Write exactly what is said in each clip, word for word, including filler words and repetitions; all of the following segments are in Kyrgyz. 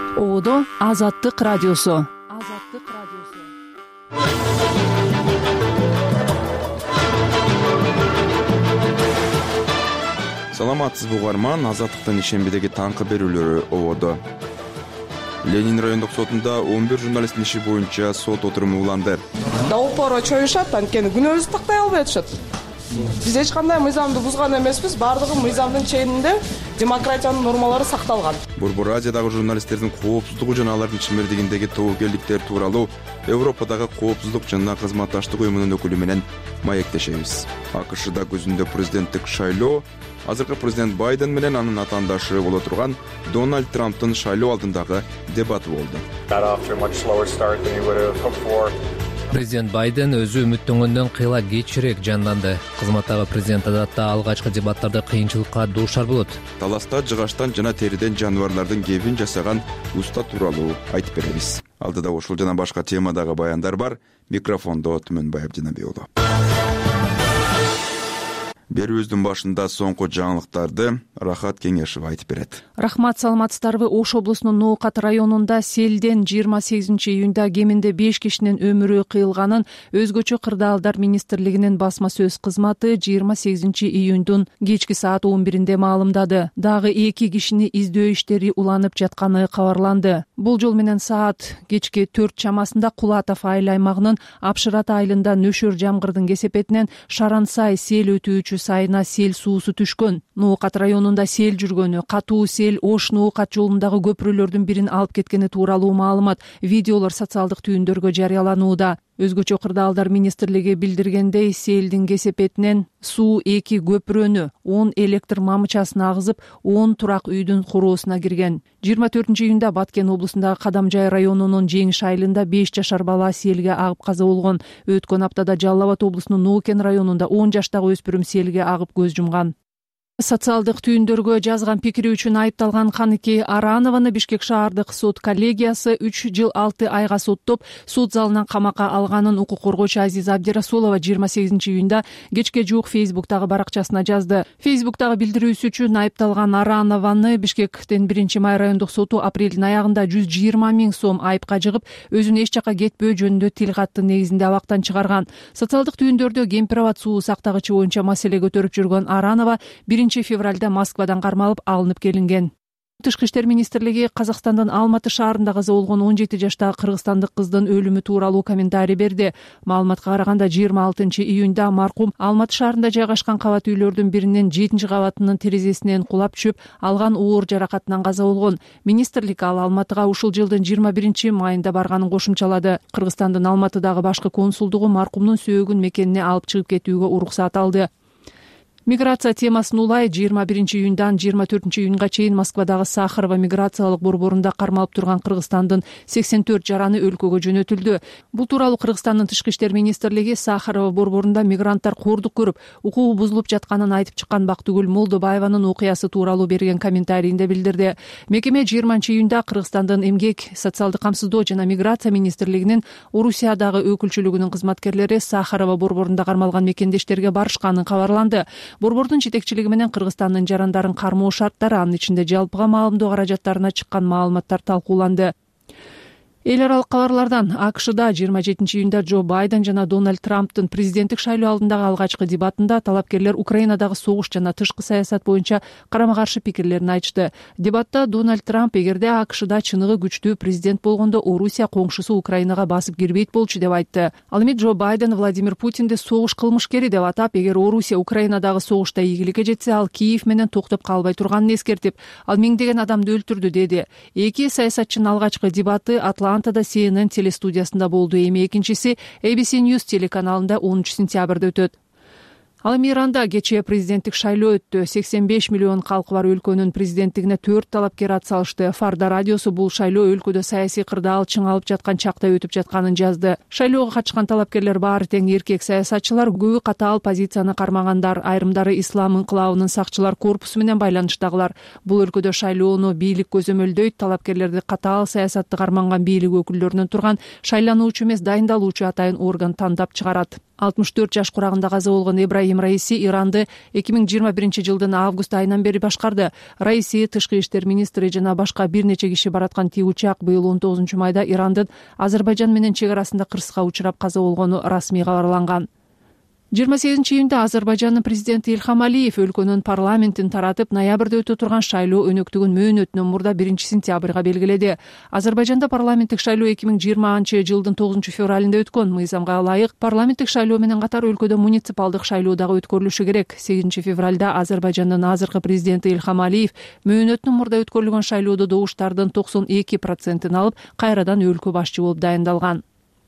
Ободо Азаттык радиосу. Азаттык радиосу. Саламатсызбы угарман, Азаттыктын ишембидеги таңкы берүүлөрү ободо. Ленин райондук сотунда он бир журналисттин иши боюнча сот отуруму уланды. Даупора чоюшат, анткени күнөөбүздү тактай албай атышат. Биз эч кандай мыйзамды бузган эмеспиз, бардыгы мыйзамдын чегинде демократиянын нормалары сакталган. Борбор Азиядагы журналисттердин коопсуздугу жана алардын чимердигиндеги тобокелдиктер тууралуу Европадагы коопсуздук жана кызматташтык уюмунун өкүлү менен маектешебиз. АКШда көзүндө президенттик шайлоо, азыркы президент Байден менен анын атаандашы боло турган Дональд Трамптын шайлоо алдындагы дебаты болду. Президент Байден өзү үмүттөнгөндөн кыйла кечирээк жанданды. Кызматтагы президент адатта алгачкы дебаттарда кыйынчылыкка дуушар болот. Таласта жыгачтан жана териден жаныбарлардын кебин жасаган уста тууралуу айтып беребиз. Алдыда ушул жана башка темадагы баяндар бар. Микрофондо Түмөнбай Абдинабек уулу. Берүүбүздүн башында соңку жаңылыктарды Рахат Кеңешев айтып берет. Рахмат, саламатсыздарбы? Ош облусунун Ноокат районунда селден жыйырма сегизинчи июнда кеминде беш кишинин өмүрү кыйылганын өзгөчө кырдаалдар министрлигинин басма сөз кызматы жыйырма сегизинчи июндун кечки саат он биринде маалымдады. Дагы эки кишини издөө иштери уланып жатканы кабарланды. Бул жол менен саат кечки төрт чамасында Кулатов айыл аймагынын Апшырат айылында нөшөр жамгырдын кесепетинен Шарансай сел өтүүчү сайына сел суусу түшкөн. Ноокат районунда сел жүргөнү, катуу сел Ош Ноокат жолундагы көпүрөлөрдүн бирин алып кеткени тууралуу маалымат, видеолор социалдык түйүндөргө жарыяланууда. Өзгөчө кырдаалдар министрлиги билдиргендей, селдин кесепетинен суу эки көпүрөнү, он электр мамычасын агызып, он турак үйдүн короосуна кирген. жыйырма төртүнчү июнда Баткен облусундагы Кадамжай районунун Жеңиш айылында беш жашар бала селге агып каза болгон. Өткөн аптада Жалал Абад облусунун Нуукен районунда он жаштагы өспүрүм селге агып көз жумган. Социалдык түйүндөргө жазган пикири үчүн айыпталган Каныке Аранованы Бишкек шаардык сот коллегиясы үч жыл алты айга соттоп, суд залынан камакка алганын укук коргоочу Азиза Абдирасулова жыйырма сегизинчи июнда кечке жуук Фейсбуктагы баракчасына жазды. Фейсбуктагы билдирүүсү үчүн айыпталган Аранованы Бишкектин биринчи май райондук соту апрелдин аягында жүз жыйырма миң сом айыпка жыгып, өзүн эч жакка кетпөө жөнүндө тил катты негизинде абактан чыгарган. Социалдык түйүндөрдө кемпир-абад суу сактагычы боюнча маселе көтөрүп жүргөн Аранова биринчи февралда Москвадан кармалып алынып келинген. Тышкы иштер министрлиги Казакстандын Алматы шаарында каза болгон он жети жаштагы кыргызстандык кыздын өлүмү тууралуу комментарий берди. Маалыматка караганда жыйырма алтынчы июнда маркум Алматы шаарында жайгашкан кабат үйлөрдүн биринин жетинчи кабатынын терезесинен кулап түшүп, алган оор жаракатынан каза болгон. Министрлик ал Алматыга ушул жылдын жыйырма биринчи майында барганын кошумчалады. Кыргызстандын Алматыдагы башкы консулдугу маркумдун сөөгүн мекенине алып чыгып кетүүгө уруксат алды. Миграция темасын улай жыйырма биринчи июндан жыйырма төртүнчү июнга чейин Москвадагы Сахарова миграциялык борборунда кармалып турган Кыргызстандын сексен төрт жараны өлкөгө жөнөтүлдү. Бул тууралуу Кыргызстандын тышкы иштер министрлиги Сахарова борборунда мигранттар кордук көрүп, укугу бузулуп жатканын айтып чыккан Бактыгүл Молдобаеванын окуясы тууралуу берген комментарийинде билдирди. Мекеме жыйырманчы июнда Кыргызстандын эмгек, социалдык камсыздоо жана миграция министрлигинин Орусиядагы өкүлчүлүгүнүн кызматкерлери Сахарова борборунда кармалган мекендештерге барышканын кабарланды. Борбордун жетекчилиги менен Кыргызстандын жарандарын кармоо шарттары, анын ичинде жалпыга маалымдоо каражаттарына чыккан маалыматтар талкууланды. Эл аралык кабарлардан АКШда жыйырма жетинчи июнда Джо Байден жана Дональд Трамптын президенттик шайлоо алдындагы алгачкы дебатында талапкерлер Украинадагы согуш жана тышкы саясат боюнча карама-каршы пикирлерин айтышты. Дебатта Дональд Трамп эгерде АКШда чыныгы күчтүү президент болгондо Орусия коңшусу Украинага басып кирбейт болчу деп айтты. Ал эми Джо Байден Владимир Путинди согуш кылмышкери деп атап, эгер Орусия Украинадагы согушта ийгиликке жетсе, ал Киев менен токтоп калбай турганын эскертип, ал миңдеген адамды өлтүрдү деди. Эки саясатчынын алгачкы дебаты Атлантада Си Эн Эн телестудиясында болду. Эми экинчиси A B C News телеканалында онунчу сентябрда өтөт. Ал эми Иранда кечээ президенттик шайлоо өттү. сексен беш миллион калкы бар өлкөнүн президенттигине төрт талапкер ат салышты. Фарда радиосу бул шайлоо өлкөдө саясий кырдаал чыңалып жаткан чакта өтүп жатканын жазды. Шайлоого катышкан талапкерлер баары тең эркек саясатчылар, көбү катаал позицияны кармагандар, айрымдары ислам инкылабынын сакчылар корпусу менен байланыштагылар. Бул өлкөдө шайлоону бийлик көзөмөлдөйт, талапкерлерди катаал саясатты карманган бийлик өкүлдөрүнөн турган шайлануучу эмес, дайындалуучу атайын орган тандап чыгарат. алтымыш төрт жаш курагында каза болгон Ибрахим Раиси Иранды эки миң жыйырма биринчи жылдын август айынан бери башкарды. Раиси тышкы иштер министри жана башка бир нече киши бараткан тиги учак быйыл он тогузунчу майда Ирандын Азербайжан менен чек арасында кырсыкка учурап каза болгону расмий кабарланган. жыйырма сегизинчи июнда Азербайжандын президенти Ильхам Алиев өлкөнүн парламентин таратып, ноябрда өтө турган шайлоо өнөктүгүн мөөнөтүнөн мурда биринчи сентябрга белгиледи. Азербайжанда парламенттик шайлоо эки миң жыйырманчы жылдын тогузунчу февралында өткөн. Мыйзамга ылайык парламенттик шайлоо менен катар өлкөдө муниципалдык шайлоо дагы өткөрүлүшү керек. сегизинчи февралда Азербайжандын азыркы президенти Ильхам Алиев мөөнөтүнөн мурда өткөрүлгөн шайлоодо добуштардын токсон эки процентин алып, кайрадан өлкө башчы болуп дайындалган.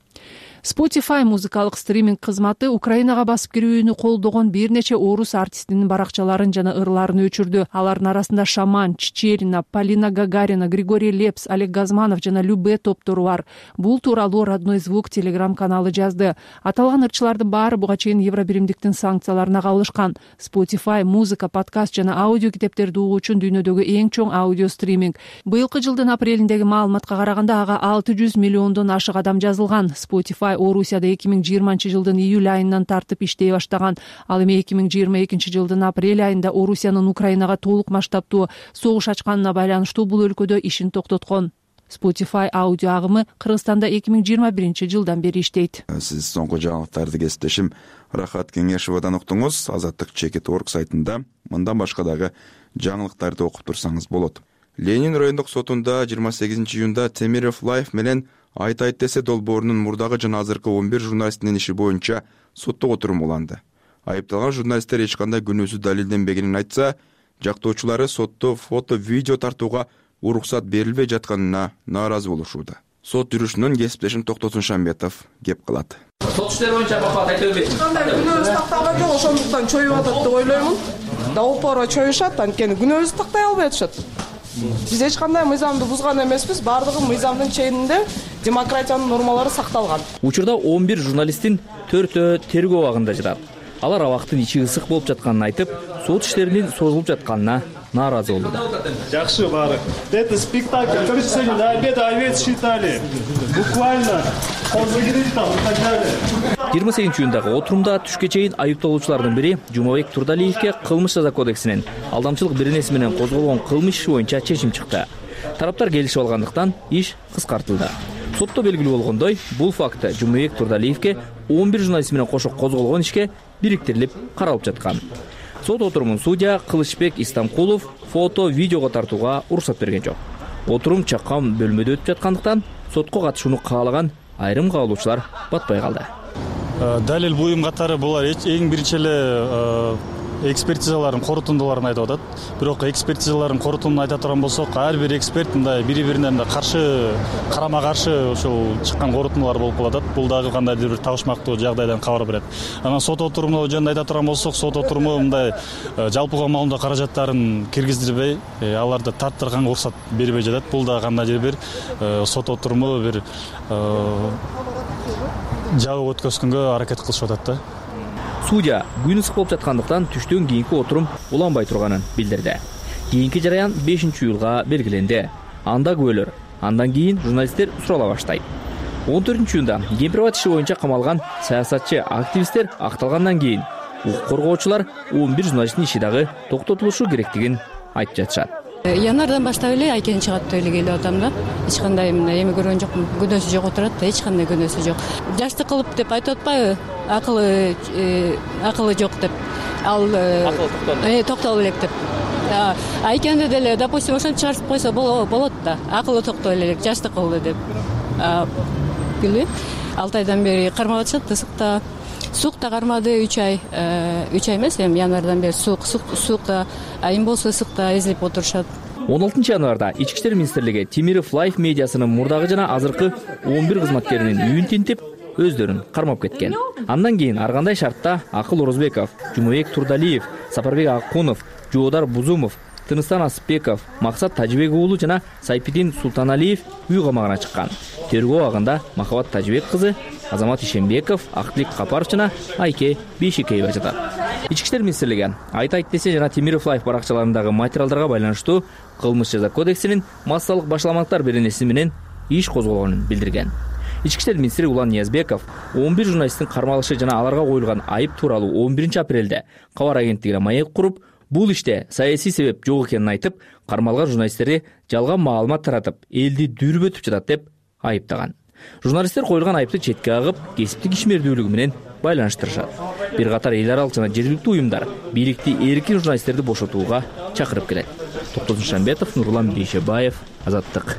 Spotify музыкалык стриминг кызматы Украинага басып кирүүнү колдогон бир нече орус артистинин баракчаларын жана ырларын өчүрдү. Алардын арасында Шаман, Чечерина, Полина Гагарина, Григорий Лепс, Олег Газманов жана Любе топтору бар. Бул тууралуу Родной звук телеграм каналы жазды. Аталган ырчылардын баары буга чейин Евробиримдиктин санкцияларына кабылышкан. Spotify музыка, подкаст жана аудио китептерди угуучу дүйнөдөгү эң чоң аудио стриминг. Быйылкы жылдын апрелиндеги маалыматка караганда ага алты жүз миллиондон ашык адам жазылган. Spotify Орусияда эки миң жыйырманчы жылдын июль айынан тартып иштей баштаган. Ал эми эки миң жыйырма экинчи жылдын апрель айында Орусиянын Украинага толук масштабтуу согуш ачканына байланыштуу бул өлкөдө ишин токтоткон. Spotify аудио агымы Кыргызстанда эки миң жыйырма биринчи жылдан бери иштейт. Сиз соңку жаңылыктарды кесиптешим Рахат Кеңешевадан уктуңуз. Азаттык чекит орг сайтында мындан башка дагы жаңылыктарды окуп турсаңыз болот. Ленин райондук сотунда жыйырма сегизинчи июнда Темиров Лайф менен Айт айт десе долбоорунун мурдагы жана азыркы он бир журналистинин иши боюнча соттук отурум уланды. Айыпталган журналисттер эч кандай күнөөсүз далилденбегенин айтса, жактоочулары сотто фото, видео тартууга уруксат берилбей жатканына нааразы болушууда. Сот жүрүшүнөн кесиптешим Токтосун Шамбетов кеп кылат. Сот иштери боюнча бакат айта бербейсиз. Кандай күнөөбүз такталган жок, ошондуктан чоюп атат деп ойлоймун. Да упора чоюшат, анткени күнөөбүздү тактай албай атышат. Биз эч кандай мыйзамды бузган эмеспиз, бардыгы мыйзамдын чегинде демократиянын нормалары сакталган. Учурда он бир журналисттин төртөө тергөө абагында жатат. Алар абактын ичи ысык болуп жатканын айтып, сот иштеринин созулуп жатканына нааразы болду. Жакшы баары. Это спектакль, короче, сегодня до обеда овец считали. Буквально позагритал и так далее. жыйырма сегизинчи июндагы отурумда түшкө чейин айыпталуучулардын бири Жумабек Турдалиевке кылмыш жаза кодексинин алдамчылык беренеси менен козголгон кылмыш иши боюнча чечим чыкты. Тараптар келишип алгандыктан иш кыскартылды. Сотто белгилүү болгондой, бул факты Жумабек Турдалиевке он бир журналист менен кошо козголгон ишке бириктирилип каралып жаткан. Сот отурумун судья Кылычбек Истамкулов фото, видеого тартууга уруксат берген жок. Отурум чакан бөлмөдө өтүп жаткандыктан сотко катышууну каалаган айрым каалоочулар батпай калды. Далил буюм катары булар эң биринчи эле экспертизалардын корутундуларын айтып атат. Бирок экспертизалардын корутундун айта турган болсок, ар бир эксперт мындай бири-бирине каршы, карама-каршы ошол чыккан корутундулар болуп калат. Бул дагы кандайдыр бир табышмактуу жагдайдан кабар берет. Анан сот отуруму жөнүндө айта турган болсок, сот отуруму мындай жалпыга маалымдоо каражаттарын киргиздирбей, аларды тарттырганга уруксат бербей жатат. Бул дагы кандайдыр бир сот отуруму бир жабык өткөзгөнгө аракет кылышып атат да. Судья күн ысык болуп жаткандыктан түштөн кийинки отурум уланбай турганын билдирди. Кийинки жараян бешинчи июлга белгиленди. Анда күбөлөр, андан кийин журналисттер сурала баштайт. он төртүнчү июнда Кемпирбат иши боюнча камалган саясатчы активисттер акталгандан кийин укук коргоочулар он бир журналисттин иши дагы токтотулушу керектигин айтып жатышат. Январдан баштап эле айкен чыгат деп эле келип атам да. Эч кандай мына эми көргөн жокмун. Күнөөсү жок отурат да, эч кандай күнөөсү жок. Жашты кылып деп айтып атпайбы? Акылы акылы жок деп. Ал э токтоло элек деп. Айкенде деле, допустим, ошон чыгарып койсо болот да. Акылы токтоло элек, жашты кылды деп. Билбейм. алты айдан бери кармап атышат ысыкта. Сукта кармады үч ай, үч ай эмес, эми январдан бери сук, сукта, айым болсо ысыкта эзилип отурушат. он алтынчы январда Ички иштер министрлиги Темиров Лайф медиасынын мурдагы жана азыркы он бир кызматкеринин үйүн тинтип, өздөрүн кармап кеткен. Андан кийин ар кандай шартта Акыл Орозбеков, Жумабек Турдалиев, Сапарбек Акунов, Жоодар Бузумов, Тыныстан Асыпбеков, Максат Тажибек уулу жана Сайпидин Султаналиев үй камагына чыккан. Тергөө абагында Махабат Тажибек кызы, Азамат Ишембеков, Актилик Капаров жана Айке Бейшекеева жатат. Ички иштер министрлиги Айт айт десе жана Темиров Лайф баракчаларындагы материалдарга байланыштуу кылмыш жаза кодексинин массалык башаламалыктар беренеси менен иш козголгонун билдирген. ички иштер министри Улан Ниязбеков он бир журналисттин кармалышы жана аларга коюлган айып тууралуу он биринчи апрелде кабар агенттигине маек куруп, бул иште саясий себеп жок экенин айтып, кармалган журналисттерди жалган маалымат таратып, элди дүүрбөтүп жатат деп айыптаган. Журналисттер коюлган айыпты четке агып, кесиптик ишмердүүлүгү менен байланыштырышат. Бир катар эл аралык жана жергиликтүү уюмдар бийликти эркин журналисттерди бошотууга чакырып келет. Токтосун Шамбетов, Нурлан Бейшебаев, Азаттык.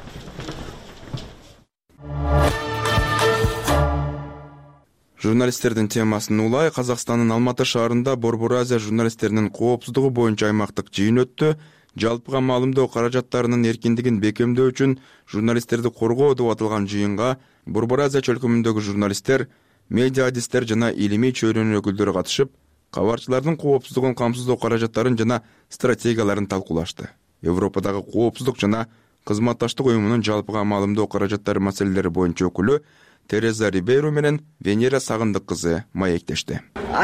Журналисттердин темасын улай Казакстандын Алматы шаарында Борбор Азия журналисттеринин коопсуздугу боюнча аймактык жыйын өттү. Жалпыга маалымдоо каражаттарынын эркиндигин бекемдөө үчүн журналисттерди коргоо деп аталган жыйынга Борбор Азия чөлкөмүндөгү журналисттер, медиа адистер жана илимий чөйрөнүн өкүлдөрү катышып, кабарчылардын коопсуздугун камсыздоо каражаттарын жана стратегияларын талкуулашты. Европадагы коопсуздук жана кызматташтык уюмунун жалпыга маалымдоо каражаттары маселелери боюнча өкүлү Тереза Рибейру менен Венера Сагындык кызы маектешти.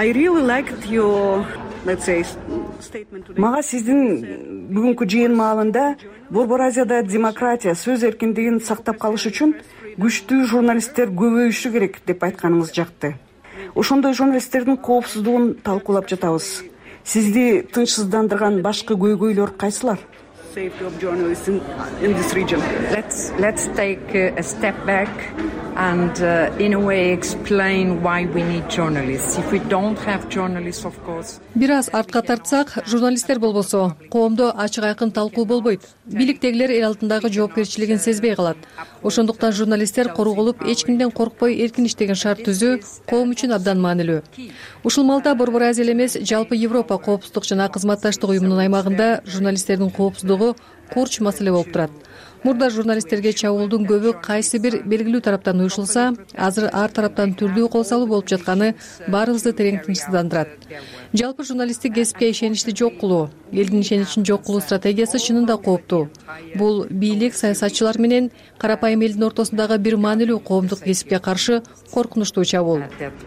Мага сиздин бүгүнкү жыйын маалында Борбор Азияда демократия, сөз эркиндигин сактап калыш үчүн күчтүү журналисттер көбөйүшү керек деп айтканыңыз жакты. Ошондой журналисттердин коопсуздугун талкуулап жатабыз. Сизди тынчсыздандырган башкы көйгөйлөр кайсылар? Let's let's take a step back and uh, in a way explain why we need journalists. If we don't have journalists, of course. Бир аз артка тартсак, журналисттер болбосо, коомдо ачык айкын талкуу болбойт. Бийликтегилер эл алдындагы жоопкерчилигин сезбей калат. Ошондуктан журналисттер корголуп, эч кимден коркпой эркин иштеген шарт түзүү коом үчүн абдан маанилүү. Ушул маалда Борбор Азия эмес, жалпы Европа коопсуздук жана кызматташтык уюмунун аймагында журналисттердин коопсуздугу курч маселе болуп турат. Мурда журналисттерге чабуулдун көбү кайсы бир белгилүү тараптан уюшулса, азыр ар тараптан түрдүү кол салуу болуп жатканы баарыбызды терең тынчсыздандырат. Жалпы журналисттик кесипке ишеничти жок кылуу, элдин ишеничин жок кылуу стратегиясы чынында кооптуу. Бул бийлик, саясатчылар менен карапайым элдин ортосундагы бир маанилүү коомдук кесипке каршы коркунучтуу чабуул.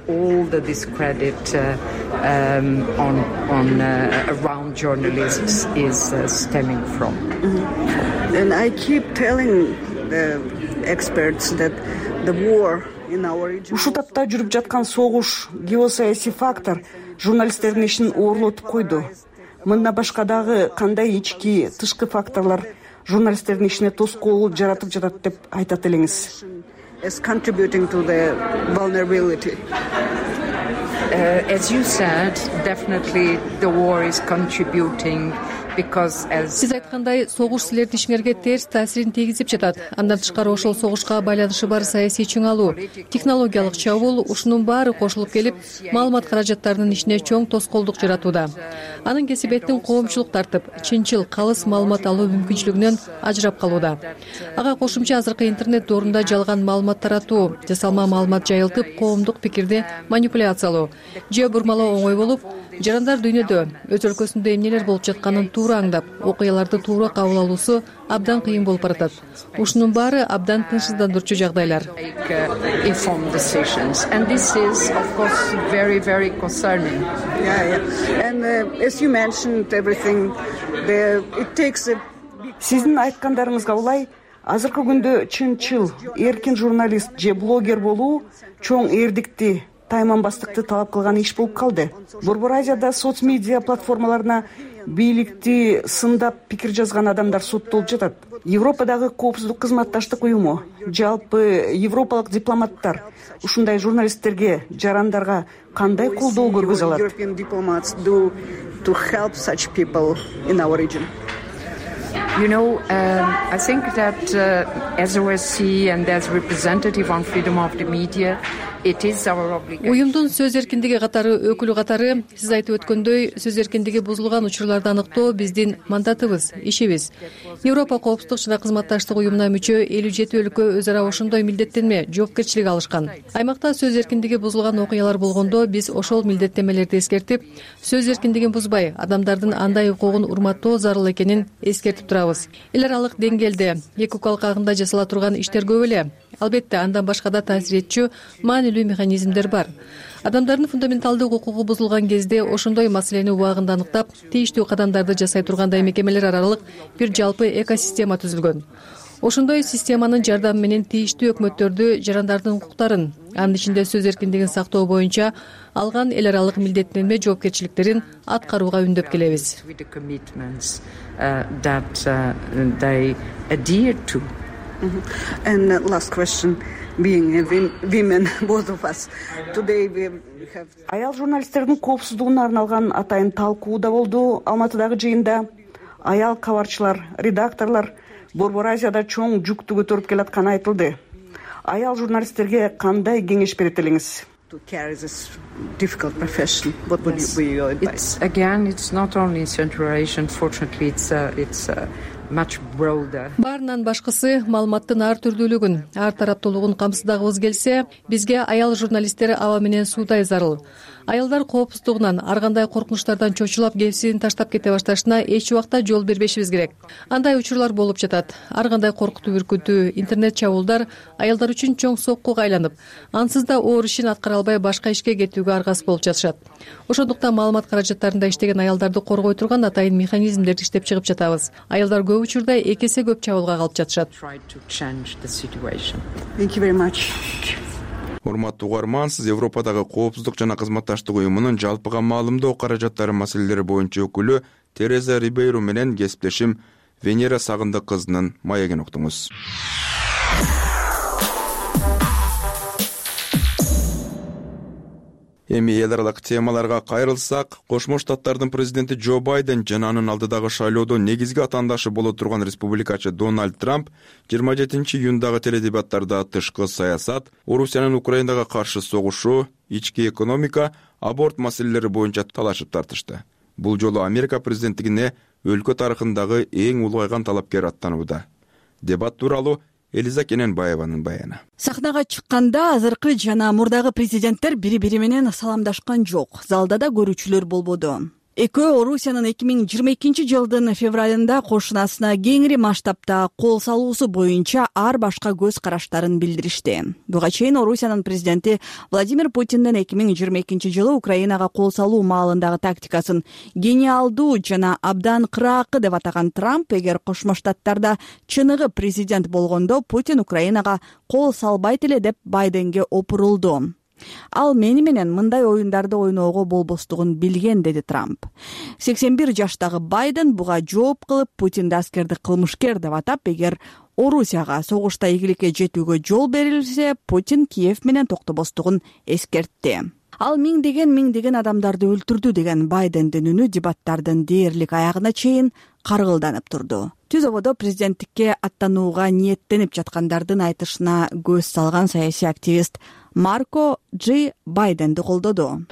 And I keep telling the experts that the war in our region. Ушул тапта жүрүп жаткан согуш, геосаясий фактор журналисттердин ишин оорлотуп койду. Мындан башка дагы кандай ички, тышкы факторлор журналисттердин ишине тоскоолдук жаратып жатат деп айтат элеңиз? Is contributing to the vulnerability. Uh, as you said, definitely the war is contributing. Сиз айткандай, согуш силердин ишиңерге терс таасирин тийгизип жатат. Андан тышкары ошол согушка байланышы бар саясий чыңалуу, технологиялык чабуул, ушунун баары кошулуп келип, маалымат каражаттарынын ишине чоң тоскоолдук жаратууда. Анын кесибеттин коомчулук тартып, чынчыл, калыс маалымат алуу мүмкүнчүлүгүнөн ажырап калууда. Ага кошумча азыркы интернет доорунда жалган маалымат таратуу, жасалма маалымат жайылтып, коомдук пикирди манипуляциялоо, же бурмалоо оңой болуп, жарандар дүйнөдө өз өлкөсүндө эмнелер болуп жатканын туура аңдап, окуяларды туура кабыл алуусу абдан кыйын болуп баратат. Ушунун баары абдан тынчсыздандырчу жагдайлар. Informed decisions, and this is, of course, very, very concerning. Yeah, yeah. And uh, as you mentioned, everything, the, it takes a... Сиздин айткандарыңызга улай, азыркы күндө чынчыл, эркин журналист же блогер болуу чоң эрдикти, тайманбастыкты талап кылган иш болуп калды. Борбор Азияда соцмедиа платформаларына бийликти сындап пикир жазган адамдар соттолуп жатат. Европадагы коопсуздук кызматташтык уюму, жалпы европалык дипломаттар ушундай журналисттерге, жарандарга кандай колдоо көргөзө алат? European diplomats do to help such people in our region? You know, um, I think that uh, as O S C and as representative on freedom of the media, it is our obligation. Уюмдун сөз эркиндиги катары өкүлү катары сиз айтып өткөндөй, сөз эркиндиги бузулган учурларды аныктоо биздин мандатыбыз, ишибиз. Европа коопсуздук жана кызматташтык уюмуна мүчө элүү жети өлкө өз ара ошондой милдеттенме, жоопкерчилик алышкан. Аймакта сөз эркиндиги бузулган окуялар болгондо биз ошол милдеттенмелерди эскертип, сөз эркиндигин бузбай, адамдардын андай укугун урматтоо зарыл экенин эскертип турабыз. Эл аралык деңгээлде эки укук алкагында жасала турган иштер көп эле. Албетте, андан башка да таасир этчү маанилүү механизмдер бар. Адамдардын фундаменталдык укугу бузулган кезде ошондой маселени убагында аныктап, тийиштүү кадамдарды жасай тургандай мекемелер аралык бир жалпы экосистема түзүлгөн. ошондой системанын жардамы менен тийиштүү өкмөттөрдү жарандардын укуктарын, анын ичинде сөз эркиндигин сактоо боюнча алган эл аралык милдеттенме жоопкерчиликтерин аткарууга үндөп келебиз. And last question, being women, both of us. Today we have... Аял журналисттердин коопсуздугуна арналган атайын талкуу да болду Алматыдагы жыйында. Аял кабарчылар, редакторлор Борбор Азияда чоң жүктү көтөрүп келатканы айтылды. Аял журналисттерге кандай кеңеш берет элеңиз? To carry this difficult profession, what would yes. be your advice? It's, again, it's not only in Central Asia. Unfortunately, it's uh, it's uh, much broader. Баарынан башкысы маалыматтын ар түрдүүлүгүн, ар тараптуулугун камсыздагыбыз келсе, бизге аял журналисттер аба менен суудай зарыл. Аялдар коопсуздугунан ар кандай коркунучтардан чочулап кепсин таштап кете башташына эч убакта жол бербешибиз керек. Андай учурлар болуп жатат. Ар кандай коркутуу бүркүтүү, интернет чабуулдар аялдар үчүн чоң соккуга айланып, ансыз да оор ишин аткара албай башка ишке кетүүгө аргасыз болуп жатышат. Ошондуктан маалымат каражаттарында иштеген аялдарды коргой турган атайын механизмдерди иштеп чыгып жатабыз. Аялдар көп учурда эки эсе көп чабуулга калып жатышат. Thank you very much. Урматтуу угарман, сиз Европадагы коопсуздук жана кызматташтык уюмунун жалпыга маалымдоо каражаттары маселелери боюнча өкүлү Тереза Рибейру менен кесиптешим Венера Сагындык кызынын маегин уктуңуз. Эми эл аралык темаларга кайрылсак, Кошмо Штаттардын президенти Джо Байден жана анын алдыдагы шайлоодо негизги атаандашы боло турган республикачы Дональд Трамп жыйырма жетинчи июндагы теледебаттарда тышкы саясат, Орусиянын Украинага каршы согушу, ички экономика, аборт маселелери боюнча талашып тартышты. Бул жолу Америка президенттигине өлкө тарыхындагы эң улгайган талапкер аттанууда. Дебат тууралуу Элиза Кененбаеванын баяны. Сахнага чыкканда азыркы жана мурдагы президенттер бири-бири менен саламдашкан жок. Залда да көрүүчүлөр болбоду. Экөө Орусиянын эки миң жыйырма экинчи жылдын февралында кошунасына кеңири масштабта кол салуусу боюнча ар башка көз караштарын билдиришти. Буга чейин Орусиянын президенти Владимир Путиндин эки миң жыйырма экинчи жылы Украинага кол салуу маалындагы тактикасын гениалдуу жана абдан кыраакы деп атаган Трамп, эгер Кошмо Штаттарда чыныгы президент болгондо Путин Украинага кол салбайт эле деп Байденге опурулду. Ал мени менен мындай оюндарды ойноого болбостугун билген, деди Трамп. сексен бир жаштагы Байден буга жооп кылып Путинди аскерди кылмышкер деп атап, эгер Орусияга согушта ийгиликке жетүүгө жол берилсе, Путин Киев менен токтобостугун эскертти. Ал миңдеген миңдеген адамдарды өлтүрдү деген Байдендин үнү дебаттардын дээрлик аягына чейин каргылданып турду. Түз ободо президенттикке аттанууга ниеттенип жаткандардын айтышына көз салган саясий активист Марко Джи Байденди колдоду.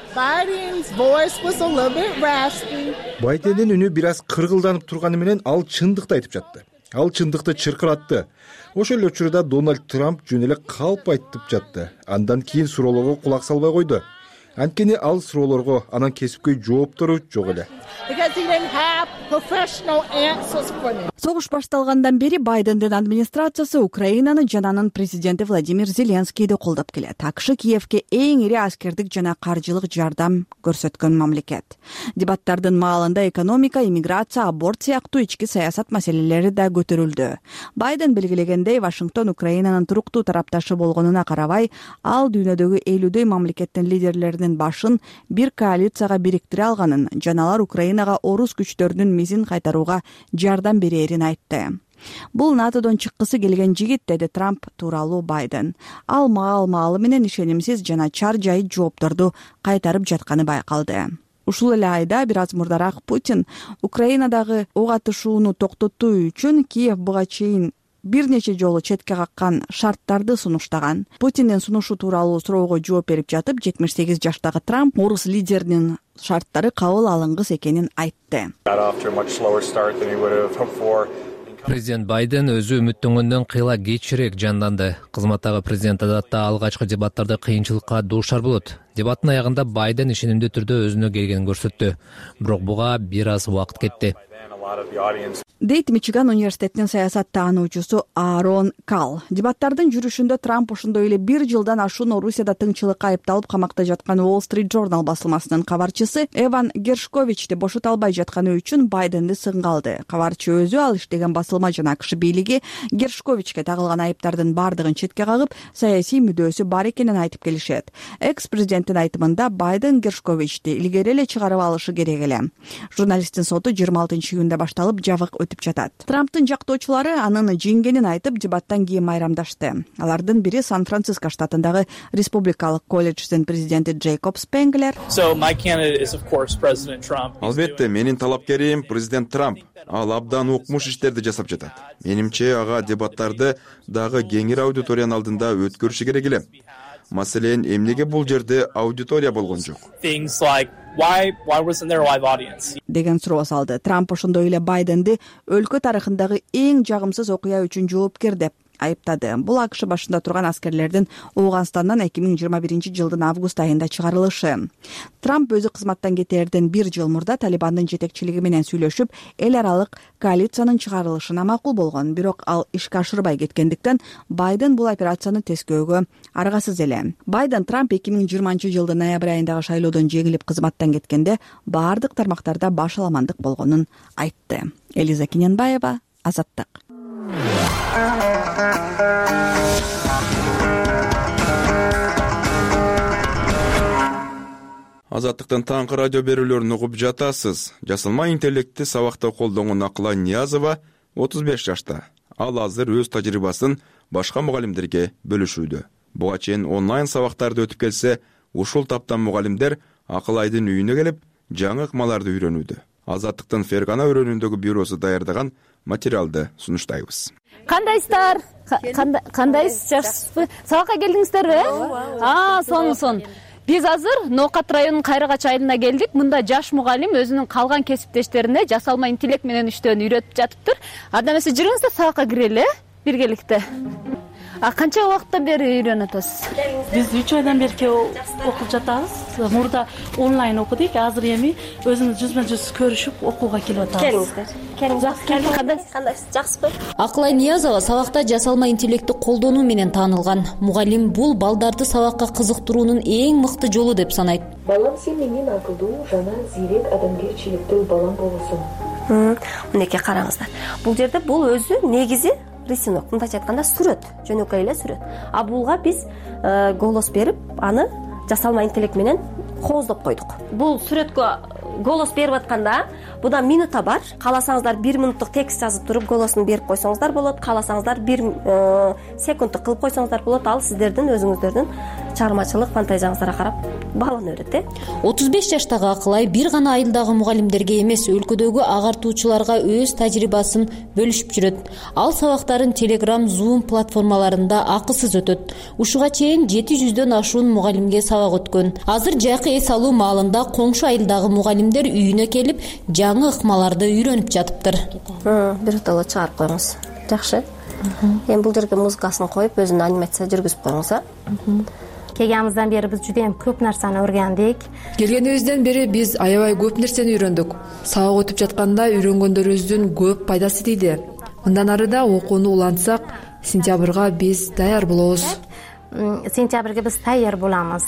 Байдендин үнү бир аз кыргылданып турганы менен ал чындыкты айтып жатты. Ал чындыкты чыркыратты. Ошол эле учурда Дональд Трамп жөн эле калп айтып жатты. Андан кийин суроолорго кулак салбай койду. Анткени ал суроолорго анан кесипкөй жооптору жок эле. Согуш башталгандан бери Байдендин администрациясы Украинаны жана анын президенти Владимир Зеленскийди колдоп келет. АКШ Киевке эң ири аскердик жана каржылык жардам көрсөткөн мамлекет. Дебаттардын маалында экономика, иммиграция, аборт сыяктуу ички саясат маселелери да көтөрүлдү. Байден белгилегендей, Вашингтон Украинанын туруктуу тарапташы болгонуна карабай, ал дүйнөдөгү элүүдөй мамлекеттин лидерлеринин башын бир коалицияга бириктире алганын, жана алар Украинага орус күчтөрүнүн мизин кайтарууга жардам берерин айтты. Бул НАТОдон чыккысы келген жигит, деди Трамп тууралуу Байден. Ал маал-маалы менен ишенимсиз жана чар жай жоопторду кайтарып жатканы байкалды. Ушул эле айда бир аз мурдараак Путин Украинадагы ок атышууну токтотуу үчүн Киев буга чейин бир нече жолу четке каккан шарттарды сунуштаган. Путиндин сунушу тууралуу суроого жооп берип жатып, жетимиш сегиз жаштагы Трамп орус лидеринин шарттары кабыл алынгыс экенин айтты. Президент Байден өзү үмүттөнгөндөн кыйла кечирээк жанданды. Кызматтагы президент адатта алгачкы дебаттарда кыйынчылыкка дуушар болот. Дебаттын аягында Байден ишенимдүү түрдө өзүнө келгенин көрсөттү. Бирок буга бир аз убакыт кетти. дейт Мичиган университетинин саясат таануучусу Аарон Кал. Дебаттардын жүрүшүндө Трамп ошондой эле бир жылдан ашуун Орусияда тыңчылыкка айыпталып камакта жаткан Wall Street Journal басылмасынын кабарчысы Эван Гершковичти бошото албай жатканы үчүн Байденди сынга алды. Кабарчы өзү ал иштеген басылма жана АКШ бийлиги Гершковичке тагылган айыптардын бардыгын четке кагып, саясий мүдөөсү бар экенин айтып келишет. Экс-президенттин айтымында Байден Гершковичти илгери эле чыгарып алышы керек эле. Журналисттин соту жыйырма алтынчы июнда башталып, жабык өтүп жатат. Трамптын жактоочулары анын жеңгенин айтып, дебаттан кийин майрамдашты. Алардын бири Сан-Франциско штатындагы Республикалык колледждин президенти Джейкоб Спенглер. Албетте, менин талапкерим президент Трамп. Ал абдан укмуш иштерди жасап жатат. Менимче, ага дебаттарды дагы кеңир аудиториянын алдында өткөрүшү керек эле. Маселен, эмнеге бул жерде аудитория болгон жок? Деген суроо салды. Трамп ошондой эле Байденди өлкө тарыхындагы эң жагымсыз окуя үчүн жоопкер деп айыптады. Бул АКШ башында турган аскерлердин Ооганстандан эки миң жыйырма биринчи жылдын август айында чыгарылышы. Трамп өзү кызматтан кетээрден бир жыл мурда Талибандын жетекчилиги менен сүйлөшүп, эл аралык коалициянын чыгарылышына макул болгон. Бирок ал ишке ашырбай кеткендиктен Байден бул операцияны тескөөгө аргасыз эле. Байден Трамп эки миң жыйырманчы жылдын ноябрь айындагы шайлоодон жеңилип кызматтан кеткенде бардык тармактарда баш аламандык болгонун айтты. Элиза Киненбаева, Азаттык. Азаттыктын таңкы радио берүүлөрүн угуп жатасыз. Жасалма интеллектти сабакта колдонгон Акылай Ниязова отуз беш жашта. Ал азыр өз тажрыйбасын башка мугалимдерге бөлүшүүдө. Буга чейин онлайн сабактарды өтүп келсе, ушул таптан мугалимдер Акылайдын үйүнө келип, жаңы ыкмаларды үйрөнүүдө. Азаттыктын Фергана өрөөнүндөгү бюросу даярдаган материалды сунуштайбыз. Кандайсыздар? Кандайсыз? Жакшысызбы? Сабакка келдиңиздерби? А, сон сон. Биз азыр Ноокат районунун Кайрагач айылына келдик. Мында жаш мугалим өзүнүн калган кесиптештерине жасалма интеллект менен иштөөнү үйрөтүп жатыптыр. Анда эмесе жүрүңүздөр сабакка кирели, биргеликте. А канча убакыттан бери үйрөнүп атасыз? Биз үч айдан бери окуп жатабыз. Мурда онлайн окудук, азыр эми өзүбүз жүзмө жүз көрүшүп окууга келип атабыз. Келиңиздер. Келиңиздер. Кандайсыз? Жакшысызбы? Акылай Ниязова сабакта жасалма интеллектти колдонуу менен таанылган. Мугалим бул балдарды сабакка кызыктыруунун эң мыкты жолу деп санайт. Балам, сен менен акылдуу жана зерек адамгерчиликтүү балам болосуң. Мынеке караңыздар. Бул жерде бул өзү негизи рисунок, мындайча айтканда сүрөт, жөнөкөй эле сүрөт. А булга биз голос берип, аны жасалма интеллект менен кооздоп койдук. Бул сүрөткө голос берип атканда, буда минута бар. Кааласаңыздар бир минуттук текст жазып туруп голосун берип койсоңуздар болот. Кааласаңыздар бир секундтук кылып койсоңуздар болот. Ал сиздердин өзүңүздөрдүн чыгармачылык фантазияңыздарга карап баалана берет, э? отуз беш жаштагы Акылай бир гана айылдагы мугалимдерге эмес, өлкөдөгү агартуучуларга өз тажрыйбасын бөлүшүп жүрөт. Ал сабактарын Telegram, Zoom платформаларында акысыз өтөт. Ушуга чейин жети жүздөн ашуун мугалимге сабак өткөн. Азыр жайкы эс алуу маалында коңшу айылдагы мугалимдер үйүнө келип, жаңы ыкмаларды үйрөнүп жатыптыр. Биротоло чыгарып коюңуз. Жакшы. Эми бул жерге музыкасын коюп, өзүнүн анимация жүргүзүп коюңуз, а? Келгенибизден бери биз жудайым көп нерсени öğrendik. Келгенибизден бери биз аябай көп нерсени үйрөндүк. Сабак өтүп жатканда үйрөнгөндөрүбүздүн көп пайдасы тийди. Мындан ары да окууну улантсак, сентябрга биз даяр болобуз. Сентябрга биз даяр болобуз.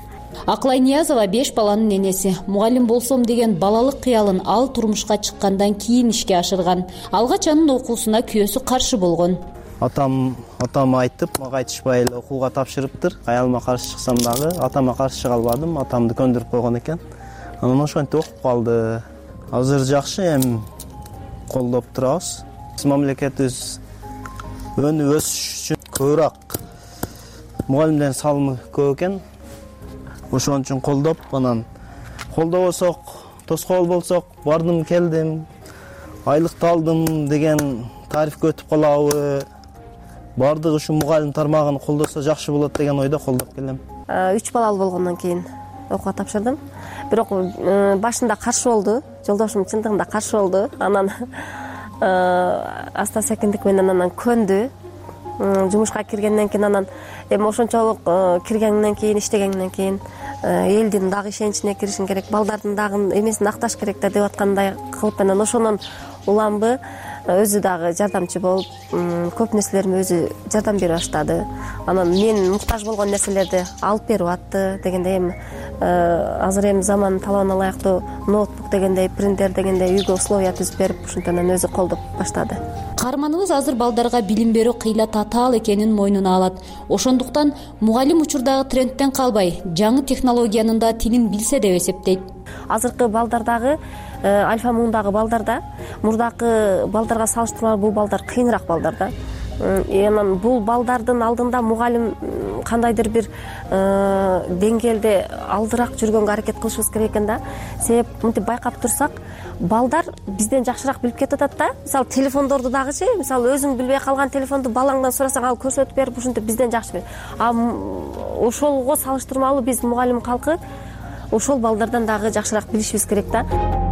Акылай Ниязова беш баланын энеси. Мугалим болсом деген балалык кыялын ал турмушка чыккандан кийин ишке ашырган. Алгач анын окуусуна күйөөсү каршы болгон. Атам атам айтып, мага айтышпай эле окууга тапшырыптыр. Аялыма каршы чыксам дагы атама каршы чыга албадым. Атамды көндүрүп койгон экен. Анан ошентип окуп калды. Азыр жакшы, эми колдоп турабыз. Мамлекетибиз өнүп өсүш үчүн көбүрөөк мугалимдердин салымы көп экен. Ошон үчүн колдоп, анан колдобосок, тоскоол болсок, бардым, келдим, айлыкты алдым деген тарифке өтүп калабы? Бардык ушу мугалим тармагын колдосо жакшы болот деген ойдо колдоп келем. үч балалуу болгондон кийин окууга тапшырдым. Бирок башында каршы болду. Жолдошум чындыгында каршы болду. Анан аста секиндик менен анан көндү. Жумушка киргенден кийин анан эми ошончолук киргенден кийин, иштегенден кийин элдин дагы ишеничине киришин керек, балдардын дагы эмесин акташ керек деп аткандай кылып анан ошонун уламбы өзү дагы жардамчы болуп көп нерселериме өзү жардам бере баштады. Анан мен муктаж болгон нерселерди алып берип атты дегендей. Эми азыр эми замандын талабына ылайыктуу ноутбук дегендей, принтер дегендей үйгө условия түзүп берип, ушинтен өзү колдоп баштады. Каарманыбыз азыр балдарга билим берүү кыйла татаал экенин мойнуна алат. Ошондуктан мугалим учурдагы трендтен калбай, жаңы технологиянын да тилин билсе деп эсептейт. Азыркы балдардагы альфа мундагы балдарда мурдакы балдарга салыштырмалуу бул балдар кыйыныраак балдар да. Анан бул балдардын алдында мугалим кандайдыр бир деңгээлде алдыраак жүргөнгө аракет кылышыбыз керек экен да. Себеп мынтип байкап турсак, балдар бизден жакшыраак билип кетип атат да. Мисалы телефондорду дагычы, мисалы өзүң билбей калган телефонду балаңдан сурасаң, ал көрсөтүп берип, ушинтип бизден жакшы билет. А ошолго салыштырмалуу биз мугалим калкы ошол балдардан дагы жакшыраак билишибиз керек да.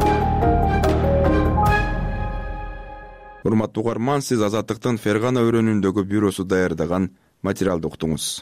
Урматтуу угарман, сиз Азаттыктын Фергана өрөөнүндөгү бюросу даярдаган материалды уктуңуз.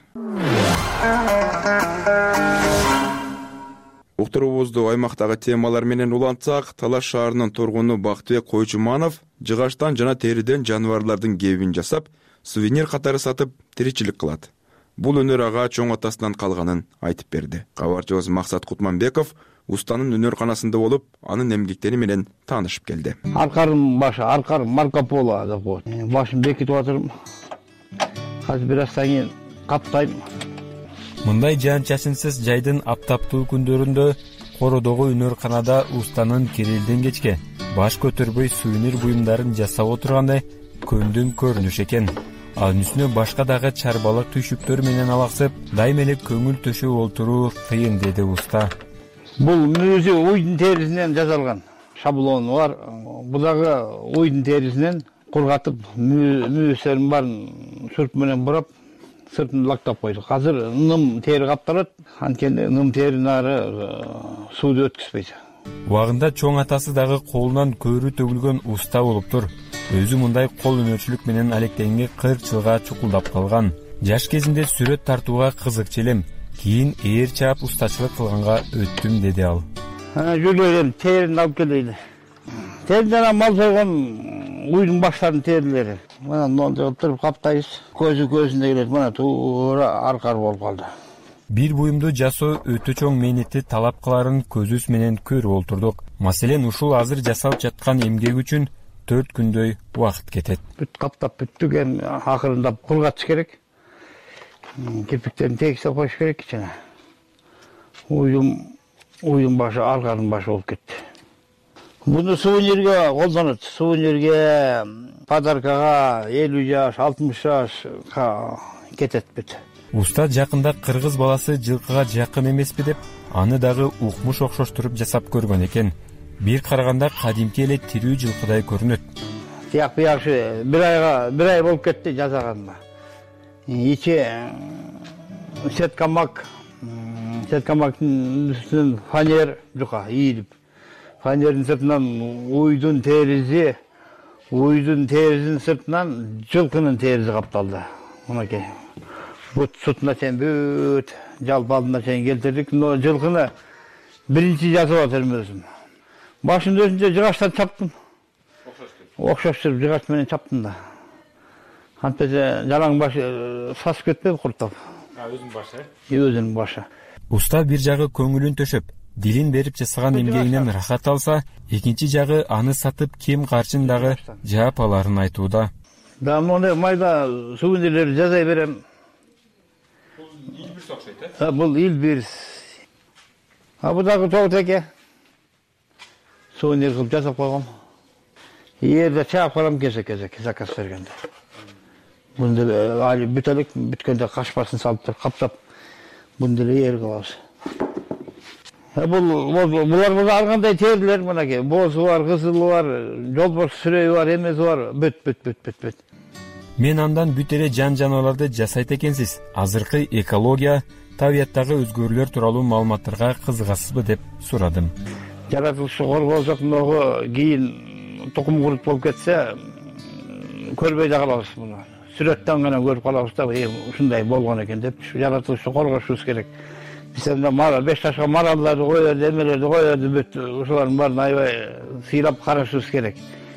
Уктуруубузду аймактагы темалар менен улантсак, Талаш шаарынын тургуну Бактыбек Койчуманов жыгачтан жана териден жаныбарлардын кебин жасап, сувенир катары сатып тиричилик кылат. Бул өнөр ага чоң атасынан калганын айтып берди. Кабарчыбыз Максат Кутманбеков устанын өнөрканасында болуп, анын эмгектери менен таанышып келди. Аркарым башы, аркарым Марко Поло деп коет. Башым бекитип атырмын. Азыр бир аздан кийин каптайм. Мындай жаан-чачынсыз жайдын аптаптуу күндөрүндө Кородогу өнөрканада устанын Кирилден кечке баш көтөрбөй сувенир буюмдарын жасап отургандай көндүң көрүнүш экен. Анын үстүнө башка дагы чарбалык түйшүктөр менен алаксып, дайым эле көңүл төшөп олтуруу кыйын деди уста. Бул мүйүзү уйдун терисинен жасалган шаблону бар. Бул дагы уйдун терисинен кургатып, мүйүздөрдүн баарын сүрт менен бурап, сыртын лактап койдук. Азыр ным тери капталат, анткени ным теринин ары сууду өткүзбөйт. Убагында чоң атасы дагы колунан көрү төгүлгөн уста болуптур. Өзү мындай кол өнөрчүлүк менен алектенгенге кырк жылга чукулдап калган. Жаш кезинде сүрөт тартууга кызыкчы элем. Кийин ээр чаап устачылык кылганга өттүм деди ал. Жүргөн терин алып келди. Териден мал сойгон уйдун баштарынын терилери. Мына нону туруп каптайбыз. Көзү көзүндө келет, мына туура аркар болуп калды. Бир буюмду жасоо өтө чоң мээнетти талап кыларын көзүбүз менен көрүп олтурдук. Маселен, ушул азыр жасалып жаткан эмгек үчүн төрт күндөй убакыт кетет. Бүт каптап бүттүк, эми акырында кургатыш керек. Кирпиктерин тегиштеп коюш керек жана. Уюм, уюм башы, арканын башы болуп кетти. Буну сувенирге колдонот. Сувенирге, подаркага элүү жаш, алтымыш жашка кетет бүт. Уста жакында кыргыз баласы жылкыга жакын эмеспи деп, аны дагы укмуш окшоштуруп жасап көргөн экен. Бир караганда кадимки эле тирүү жылкыдай көрүнөт. Тияк бияшы бир айга, бир ай болуп кетти жасаганыма. Ичи сеткамак, сеткамактын үстүнөн фанер жука ийилип. Фанердин сыртынан уйдун теризи, уйдун терисинин сыртынан жылкынын теризи капталды. Мынакей. Бут сутуна чейин бүт жалпы алдына чейин келтирдик. Но жылкыны биринчи жасап атырмын өзүм. Башын өзүнчө жыгачтан чаптым. Окшоштуруп жыгач менен чаптым да. Антпесе жалаң башы сасып кетпеби курттап. Өзүнүн башы? Өзүнүн башы. Уста бир жагы көңүлүн төшөп, дилин берип жасаган эмгегинен рахат алса, экинчи жагы аны сатып кем карчын дагы жаап аларын айтууда. Да, мондай майда сувенирлерди жасай берем. Бул Илбирс окшойт, э? Бул Илбирс. А бул дагы тоотеке. Сувенир кылып жасап койгом. Эрде чаап калам кезек-кезек заказ бергенде. Бунда али бүт элек, бүткөндө кашпасын салып туруп каптап, бунда эле эр кылабыз. Бул булар бул ар кандай терилер мынакей, боозу бар, кызылы бар, жолборс сүрөйү бар, эмеси бар, бүт бүт бүт бүт бүт. Мен андан бүт эле жан жаныбарларды жасайт экенсиз. Азыркы экология, табияттагы өзгөрүүлөр тууралуу маалыматтарга кызыгасызбы деп сурадым. Жаратылышты коргоо жокногу кийин тукум курут болуп кетсе, көрбөй да калабыз муну. Сүрөттөн гана көрүп калабыз да, ушундай болгон экен деп, жаратылышты коргошубуз керек. Биз эмне мал беш ташка маралдарды коёбуз, эмелерди коёбуз, бүт ушулардын баарын аябай сыйлап карашыбыз керек.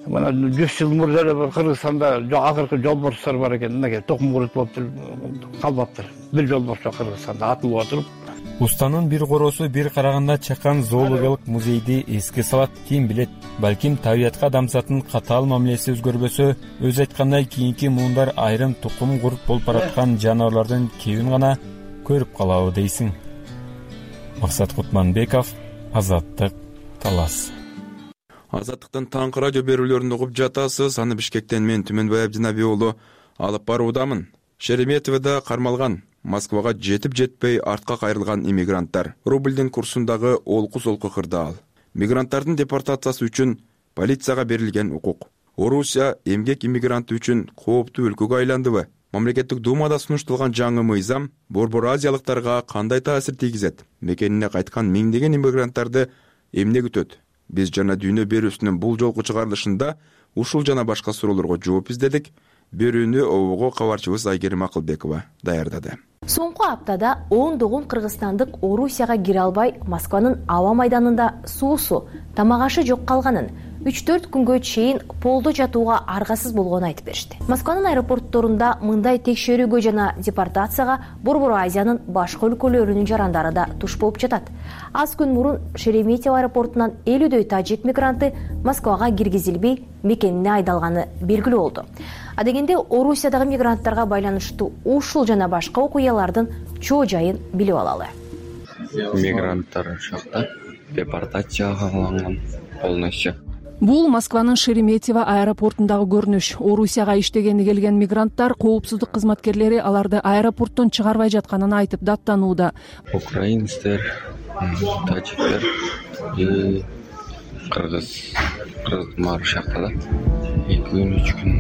мына жүз жыл мурда эле Кыргызстанда акыркы жолборстор бар экен, мынакей токум курут болуп калбаптыр. Бир жолборс Кыргызстанда атылып отуруп. Устанын бир коросу бир караганда чакан зоологиялык музейди эске салат. Ким билет, балким табиятка адамзаттын катаал мамилеси өзгөрбөсө, өзү айткандай кийинки муундар айрым тукум курут болуп бараткан жаныбарлардын кебин гана көрүп калабы дейсиң. Максат Кутманбеков, Азаттык, Талас. Азаттыктын таңкы радио берүүлөрүн угуп жатасыз. Аны Бишкектен мен Түмөнбай Абдинаби уулу алып баруудамын. Шереметьевода кармалган, Москвага жетип жетпей артка кайрылган иммигранттар. Рубльдин курсундагы олку-солку кырдаал. Мигранттардын депортациясы үчүн полицияга берилген укук. Орусия эмгек иммигранты үчүн кооптуу өлкөгө айландыбы? Мамлекеттик думада сунушталган жаңы мыйзам борбор азиялыктарга кандай таасир тийгизет? Мекенине кайткан миңдеген иммигранттарды эмне күтөт? Биз жана дүйнө берүүсүнүн бул жолку чыгарылышында ушул жана башка суроолорго жооп издедик. Берүүнү обого кабарчыбыз Айгерим Акылбекова даярдады. Соңку аптада ондогон кыргызстандык Орусияга кире албай Москванын аба майданында суусу, тамак-ашы жок калганын, үч төрт күнгө чейин полдо жатууга аргасыз болгонун айтып беришти. Москванын аэропортторунда мындай текшерүүгө жана депортацияга Борбор Азиянын башка өлкөлөрүнүн жарандары да туш болуп жатат. Аз күн мурун Шереметьево аэропортунан элүүдөй тажик мигранты Москвага киргизилбей мекенине айдалганы белгилүү болду. Адегенде Орусиядагы мигранттарга байланыштуу ушул жана башка окуялардын чоо жайын билип алалы. Мигранттар ушакта депортацияга алынган полностью. Бул Москванын Шереметьево аэропортундагы көрүнүш. Орусияга иштегени келген мигранттар коопсуздук кызматкерлери аларды аэропорттон чыгарбай жатканын айтып даттанууда. Украинецтер, таджиктер, кыргыз, кыргыздар ушакта да. эки күн, үч күн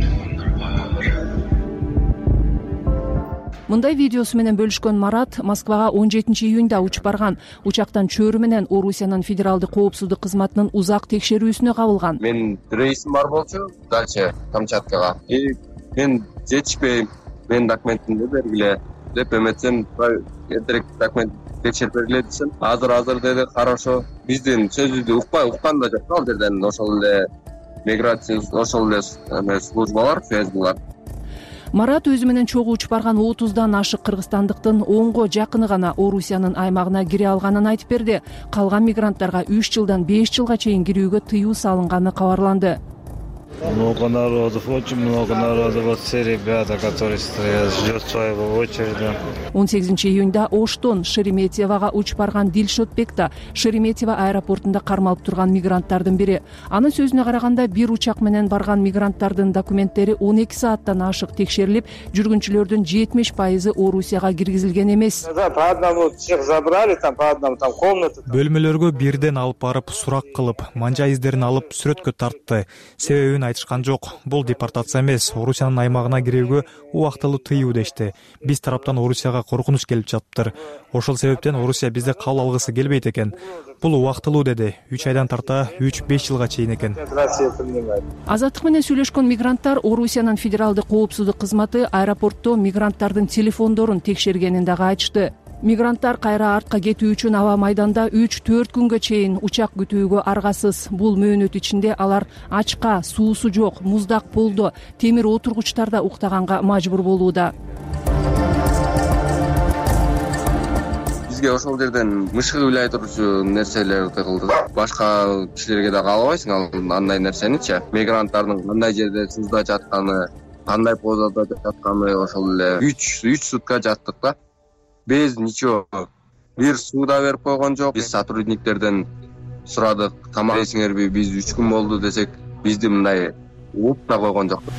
Мындай видеосу менен бөлүшкөн Марат Москвага он жетинчи июнда учуп барган. Учактан чөөрү менен Орусиянын федералдык коопсуздук кызматынын узак текшерүүсүнө кабылган. Мен рейсим бар болчу, дальше Камчаткага. И мен жетишпей, мен документимди бергиле деп эметсем, эртерээк документ текшерип бергиле десем, азыр азыр деди, хорошо. Биздин сөзүбүздү укпай, уккан да жок. Ал жерден ошол эле миграция, ошол эле службалар, фэсбулар. Марат өзү менен чогуу учуп барган отуздан ашык кыргызстандыктын онго жакыны гана Орусиянын аймагына кире алганын айтып берди. Калган мигранттарга үч жылдан беш жылга чейин кирүүгө тыюу салынганы кабарланды. Много народов, очень много народов. Вот все ребята, которые стоят, ждет своего очереди. он сегизинчи июнда Оштон Шереметьевого учуп барган Дилшотбек да Шереметьево аэропортунда кармалып турган мигранттардын бири. Анын сөзүнө караганда, бир учак менен барган мигранттардын документтери он эки сааттан ашык текшерилип, жүргүнчүлөрдүн жетимиш пайызы Орусияга киргизилген эмес. По одному всех забрали, там по одному там комната. Бөлмөлөргө бирден алып барып, сурак кылып, манжа издерин алып сүрөткө тартты. Себебин айтышкан жок. Бул депортация эмес, Орусиянын аймагына кирүүгө убактылуу тыюу дешти. Биз тараптан Орусияга коркунуч келип жатыптыр. Ошол себептен Орусия бизди кабыл алгысы келбейт экен. Бул убактылуу деди. үч айдан тарта үч беш жылга чейин экен. Азаттык менен сүйлөшкөн мигранттар Орусиянын федералдык коопсуздук кызматы аэропортто мигранттардын телефондорун текшергенин дагы айтышты. Мигранттар кайра артка кетүү үчүн аба майданда үч төрт күнгө чейин учак күтүүгө аргасыз. Бул мөөнөт ичинде алар ачка, суусу жок, муздак полдо, темир отургучтарда уктаганга мажбур болууда. Бизге ошол жерден мышыгы билай турчу нерселерди кылды. Башка кишилерге да каалабайсың ал андай нерсеничи. Мигранттардын кандай жерде сузда жатканы, кандай позада жатканы ошол эле үч үч сутка жаттык да. Без ничего. Бир суда берип койгон жок. Биз сотрудниктерден сурадык, тамак жейсиңерби? Биз үч күн болду десек, бизди мындай ууп да койгон жок.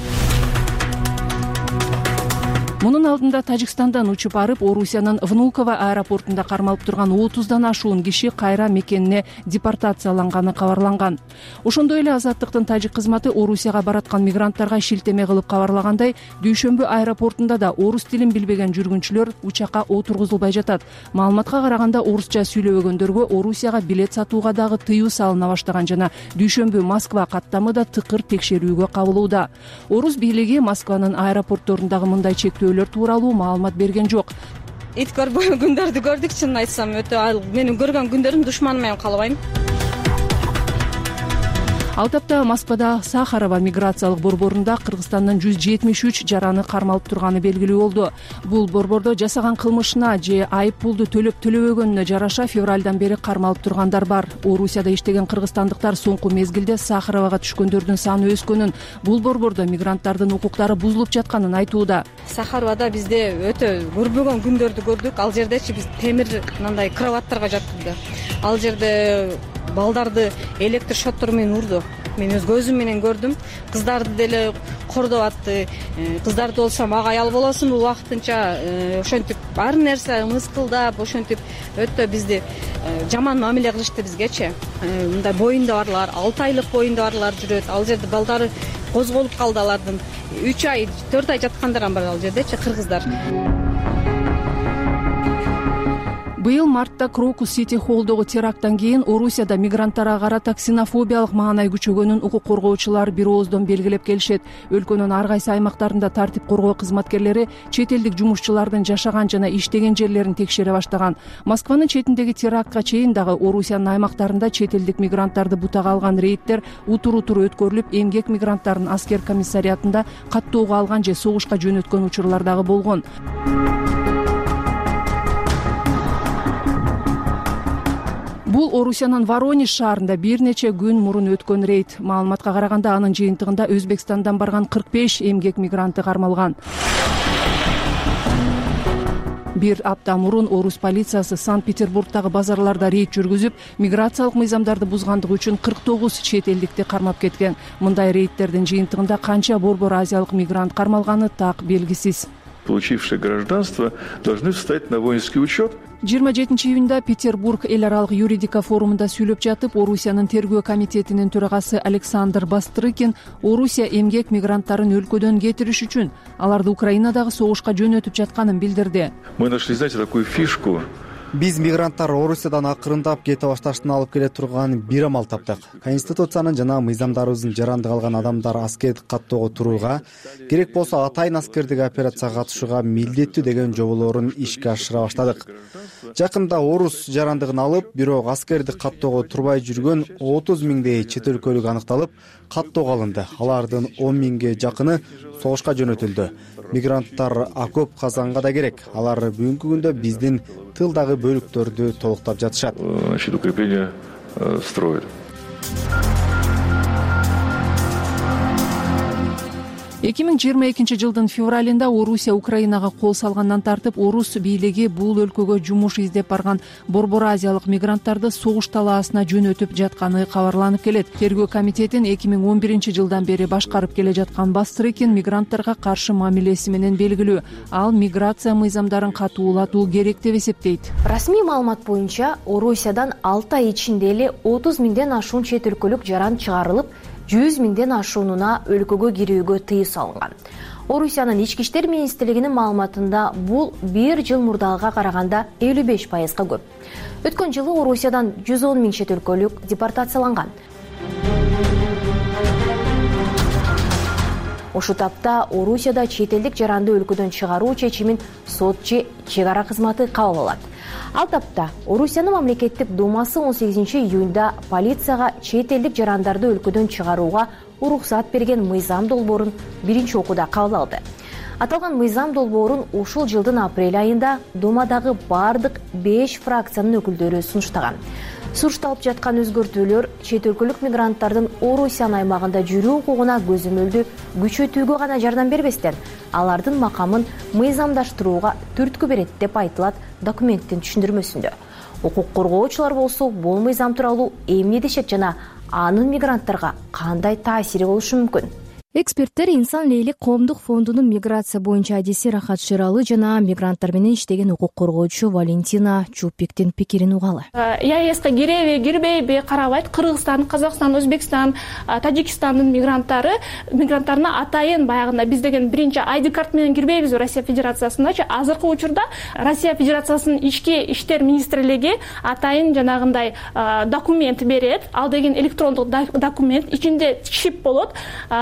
Мунун алдында Тажикстандан учуп барып, Орусиянын Внуково аэропортунда кармалып турган отуздан ашуун киши кайра мекенине депортацияланганы кабарланган. Ошондой эле Азаттыктын тажик кызматы Орусияга бараткан мигранттарга шилтеме кылып кабарлагандай, Дүйшөмбү аэропортунда да орус тилин билбеген жүргүнчүлөр учакка отургузулбай жатат. Маалыматка караганда, орусча сүйлөбөгөндөргө Орусияга билет сатууга дагы тыюу салына баштаган жана Дүйшөмбү Москва каттамы да тыкыр текшерүүгө кабылууда. Орус бийлиги Москванын аэропортторундагы мындай чектөө тууралуу маалымат берген жок. Ит көрбөгөн күндөрдү көрдүк, чынын айтсам, өтө ал менин көргөн күндөрүм душманым менен калбайм. Ал тапта Москвада Сахарова миграциялык борборунда Кыргызстандын жүз жетимиш үч жараны кармалып турганы белгилүү болду. Бул борбордо жасаган кылмышына же айып пулду төлөп төлөбөгөнүнө жараша февралдан бери кармалып тургандар бар. Орусияда иштеген кыргызстандыктар соңку мезгилде Сахаровага түшкөндөрдүн саны өскөнүн, бул борбордо мигранттардын укуктары бузулуп жатканын айтууда. Сахаровада бизде өтө көрбөгөн күндөрдү көрдүк. Ал жердечи биз темир мындай кроваттарга жаттырды. Ал жерде балдарды электр шоттор менен урду. Мен өз көзүм менен көрдүм. Кыздарды деле кордоп атты. Кыздарды болсо мага аял болосуңбу убактынча ошентип ар нерсе мыскылдап, ошентип өтө бизди жаман мамиле кылышты бизгечи. Мындай боюнда барлар, алты айлык боюнда барлар жүрөт. Ал жерде балдары козголуп калды, алардын үч ай, төрт ай жаткандар бар ал жердечи кыргыздар. Быйыл мартта Крокус Сити холлдогу теракттан кийин Орусияда мигранттарга карата ксенофобиялык маанай күчөгөнүн укук коргоочулар бир ооздон белгилеп келишет. Өлкөнүн ар кайсы аймактарында тартип коргоо кызматкерлери чет элдик жумушчулардын жашаган жана иштеген жерлерин текшере баштаган. Москванын четиндеги терактка чейин дагы Орусиянын аймактарында чет элдик мигранттарды бутага алган рейдтер утур-утур өткөрүлүп, эмгек мигранттарын аскер комиссариатында каттоого алган же согушка жөнөткөн учурлар дагы болгон. Бул Орусиянын Воронеж шаарында бир нече күн мурун өткөн рейд. Маалыматка караганда анын жыйынтыгында Өзбекстандан барган кырк беш эмгек мигранты кармалган. Бир апта мурун Орус полициясы Санкт-Петербургдагы базарларда рейд жүргүзүп, миграциялык мыйзамдарды бузгандыгы үчүн кырк тогуз чет элдикти кармап кеткен. Мындай рейдтердин жыйынтыгында канча борбор азиялык мигрант кармалганы так белгисиз. Получившие гражданство должны встать на воинский учет. жыйырма жетинчи июнда Петербург эл аралык юридика форумунда сүйлөп жатып, Орусиянын тергөө комитетинин төрагасы Александр Бастрыкин Орусия эмгек мигранттарын өлкөдөн кетириш үчүн аларды Украинадагы согушка жөнөтүп жатканын билдирди. Мы нашли, знаете, такую фишку. Биз мигранттар Орусиядан акырындап кете башташтын алып келе турган бир амал таптык. Конституциянын жана мыйзамдарыбыздын жарандык алган адамдар аскердик каттоого турууга, керек болсо атайын аскердик операцияга катышууга милдеттүү деген жоболорун ишке ашыра баштадык. Жакында Орус жарандыгын алып, бирок аскердик каттоого турбай жүргөн отуз миңдей чет өлкөлүк аныкталып, каттоого алынды. Алардын он миңге жакыны согушка жөнөтүлдү. Мигранттар окоп казанга да керек. Алар бүгүнкү күндө биздин тылдагы бөлүктөрдү толуктап жатышат. Значит, укрепление строят. эки миң жыйырма экинчи жылдын февралында Орусия Украинага кол салгандан тартып, Орус бийлиги бул өлкөгө жумуш издеп барган борбор азиялык мигранттарды согуш талаасына жөнөтүп жатканы кабарланып келет. Тергөө комитетин эки миң он биринчи жылдан бери башкарып келе жаткан Бастрыкин мигранттарга каршы мамилеси менен белгилүү. Ал миграция мыйзамдарын катуулатуу керек деп эсептейт. Расмий маалымат боюнча Орусиядан алты ай ичинде эле отуз миңден ашуун чет өлкөлүк жаран чыгарылып, жүз миңден ашуунуна өлкөгө кирүүгө тыюу салынган. Орусиянын ички иштер министрлигинин маалыматында бул бир жыл мурдагыга караганда элүү беш пайызга көп. Өткөн жылы Орусиядан жүз он миң чет өлкөлүк депортацияланган. Ошол тапта Орусияда чет элдик жаранды өлкөдөн чыгаруу чечимин сот же чек ара кызматы кабыл алат. Ал тапта Орусиянын мамлекеттик думасы он сегизинчи июнда полицияга чет элдик жарандарды өлкөдөн чыгарууга уруксат берген мыйзам долбоорун биринчи окууда кабыл алды. Аталган мыйзам долбоорун ушул жылдын апрель айында Думадагы бардык беш фракциянын өкүлдөрү сунуштаган. Сурушталып жаткан өзгөртүүлөр чет өлкөлүк мигранттардын Орусиянын аймагында жүрүү укугуна көзөмөлдү күчөтүүгө гана жардам бербестен, алардын макамын мыйзамдаштырууга түрткү берет деп айтылат документтин түшүндүрмөсүндө. Укук коргоочулар болсо бул мыйзам тууралуу эмне дешет жана анын мигранттарга кандай таасири болушу мүмкүн? Эксперттер Инсан Лейлик коомдук фондунун миграция боюнча адиси Рахат Шералы жана мигранттар менен иштеген укук коргоочу Валентина Чупиктин пикирин угалы. ЕАЭСке киреби, кирбейби карабайт. Кыргызстан, Казакстан, Өзбекстан, Тажикстандын мигранттары мигранттарына атайын баягында биз деген биринчи ай ди карт менен кирбейбиз Россия Федерациясындачы. Азыркы учурда Россия Федерациясынын ички иштер министрлиги атайын жанагындай документ берет. Ал деген электрондук документ, ичинде чип болот. Биринчи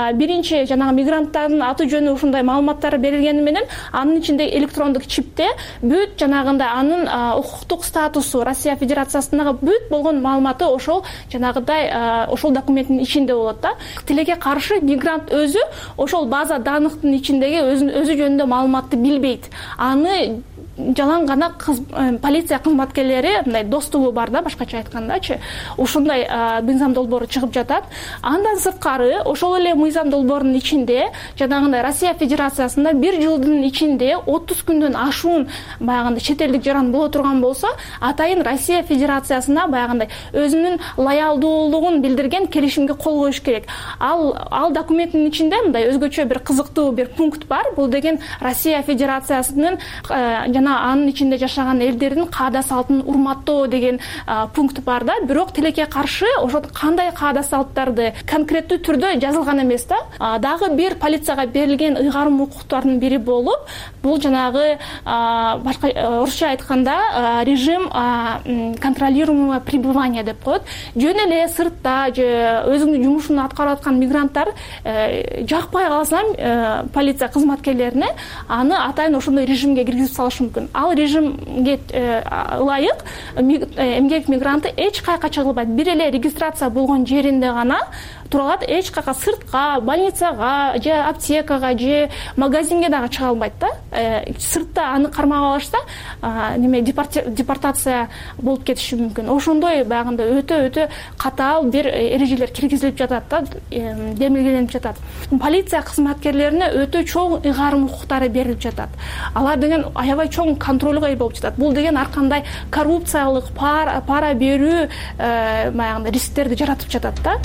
биринчи жанагы мигранттардын аты жөнү ушундай маалыматтары берилгени менен анын ичинде электрондук чипте бүт жанагындай анын укуктук статусу Россия Федерациясындагы бүт болгон маалыматы ошол жанагыдай ошол документтин ичинде болот да. Тилекке каршы мигрант өзү ошол база данныктын ичиндеги өзү жөнүндө маалыматты билбейт. Аны жалаң гана полиция кызматкерлери мындай достугу бар да, башкача айткандачы. Ушундай мыйзам долбоору чыгып жатат. Андан сырткары ошол эле мыйзам долбоорунун ичинде жанагындай Россия Федерациясында бир жылдын ичинде отуз күндөн ашуун баягындай чет элдик жаран боло турган болсо, атайын Россия Федерациясына баягындай өзүнүн лоялдуулугун билдирген келишимге кол коюш керек. Ал ал документтин ичинде мындай өзгөчө бир кызыктуу бир пункт бар. Бул деген Россия Федерациясынын анын ичинде жашаган элдердин каада салтын урматтоо деген пункт бар да. Бирок тилекке каршы ошо кандай каада салттарды конкреттүү түрдө жазылган эмес да. Дагы бир полицияга берилген ыйгарым укуктардын бири болуп, бул жанагы башка орусча айтканда режим контролируемого пребывания деп коет. Жөн эле сыртта же өзүнүн жумушун аткарып аткан мигранттар жакпай калса полиция кызматкерлерине аны атайын ошондой режимге киргизип салышы мүмкүн. Ал режимге ылайык эмгек мигранты эч кайка чыга албайт. Бир эле регистрация болгон жеринде гана тура алат. Эч кайка сыртка, больницага же аптекага же магазинге дагы чыга албайт да. Сыртта аны кармап алышса, неме депортация болуп кетиши мүмкүн. Ошондой баягында өтө-өтө катаал бир эрежелер киргизилип жатат да, демилгеленип жатат. Полиция кызматкерлерине өтө чоң ыйгарым укуктары берилип жатат. Алар деген аябай чоң контролго ээ болуп жатат. Бул деген ар кандай коррупциялык, пара, пара берүү баягында рисктерди жаратып жатат да.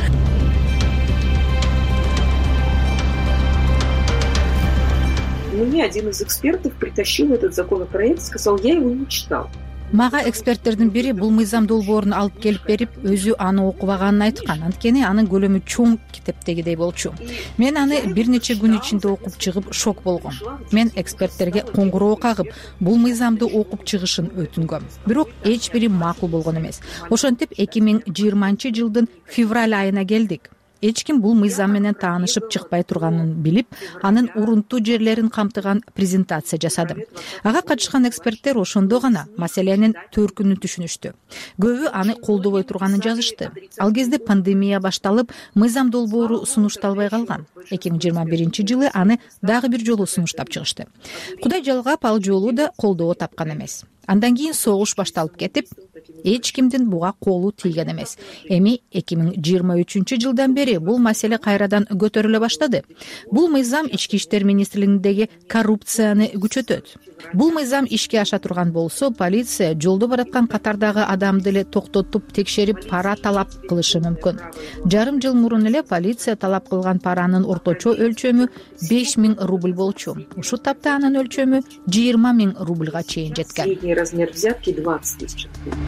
Мне один из экспертов притащил этот законопроект, сказал, я его не читал. Мага эксперттердин бири бул мыйзам долбоорун алып келип берип, өзү аны окубаганын айткан. Анткени анын көлөмү чоң китептегидей болчу. Мен аны бир нече күн ичинде окуп чыгып шок болгом. Мен эксперттерге коңгуроо кагып, бул мыйзамды окуп чыгышын өтүнгөм. Бирок эч бири макул болгон эмес. Ошентип эки миң жыйырманчы жылдын февраль айына келдик. Эч ким бул мыйзам менен таанышып чыкпай турганын билип, анын урунтуу жерлерин камтыган презентация жасадым. Ага катышкан эксперттер ошондо гана маселенин төркүнүн түшүнүштү. Көбү аны колдобой турганын жазышты. Ал кезде пандемия башталып, мыйзам долбоору сунушталбай калган. эки миң жыйырма биринчи жылы аны дагы бир жолу сунуштап чыгышты. Кудай жалгап, ал жолу да колдоо тапкан эмес. Андан кийин согуш башталып кетип, эч кимдин буга колу тийген эмес. Эми эки миң жыйырма үчүнчү жылдан бери бул маселе кайрадан көтөрүлө баштады. Бул мыйзам ички иштер министрлигиндеги коррупцияны күчөтөт. Бул мыйзам ишке аша турган болсо, полиция жолдо бараткан катардагы адамды эле токтотуп, текшерип, пара талап кылышы мүмкүн. Жарым жыл мурун эле полиция талап кылган паранын орточо өлчөмү беш миң рубль болчу. Ушул тапта анын өлчөмү жыйырма миң рубльга чейин жеткен. Размер взятки двадцать тысяч.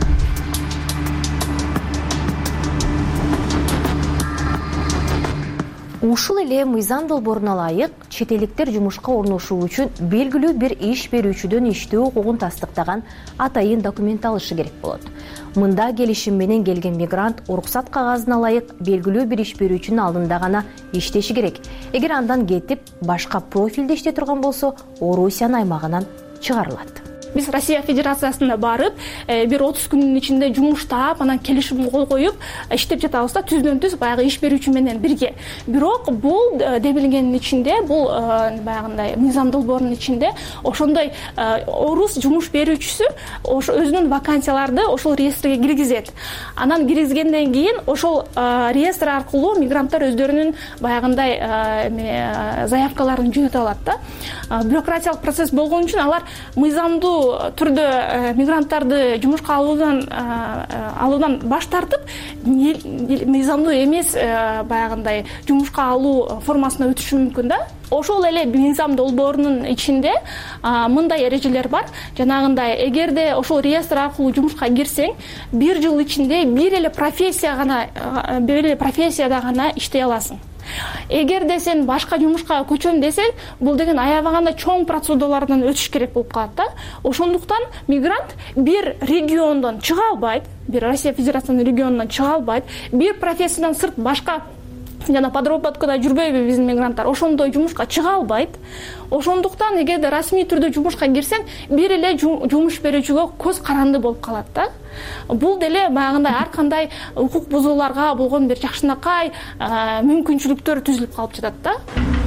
Ушул эле мыйзам долбооруна ылайык чет элдиктер жумушка орношуу үчүн белгилүү бир иш берүүчүдөн иштөө укугун тастыктаган атайын документ алышы керек болот. Мында келишим менен келген мигрант уруксат кагазына ылайык белгилүү бир иш берүүчүнүн алдында гана иштеши керек. Эгер андан кетип, башка профилде иштей турган болсо, Орусиянын аймагынан чыгарылат. Биз Россия Федерациясына барып, бир отуз күндүн ичинде жумуштап, анан келишим кол коюп, иштеп жатабыз да, түздөн түз баягы иш берүүчү менен бирге. Бирок бул демилгендин ичинде, бул баягындай мыйзам долбоорунун ичинде ошондой орус жумуш берүүчүсү ошо өзүнүн вакансияларды ошол реестрге киргизет. Анан киргизгенден кийин ошол реестр аркылуу мигранттар өздөрүнүн баягындай заявкаларын жөнөтө алат да. Бюрократиялык процесс болгон үчүн алар мыйзамдуу түрдө мигранттарды жумушка алуудан алуудан баш тартып, мыйзамдуу эмес баягындай жумушка алуу формасына өтүшү мүмкүн да. Ошол эле мыйзам долбоорунун ичинде мындай эрежелер бар. Жанагындай, эгерде ошол реестр аркылуу жумушка кирсең, бир жыл ичинде бир эле профессия гана, бир эле профессияда гана иштей аласың. Эгерде сен башка жумушка көчөм десең, бул деген аябаганда чоң процедуралардан өтүш керек болуп калат да. Ошондуктан мигрант бир региондон чыга албайт, бир Россия Федерациясынын регионунан чыга албайт, бир профессиядан сырт башка жана подработкада жүрбөйбү биздин мигранттар, ошондой жумушка чыга албайт. Ошондуктан эгерде расмий түрдө жумушка кирсең, бир эле жумуш берүүчүгө көз каранды болуп калат да. Бул деле баягындай ар кандай укук бузууларга болгон бир жакшынакай мүмкүнчүлүктөр түзүлүп калып жатат да.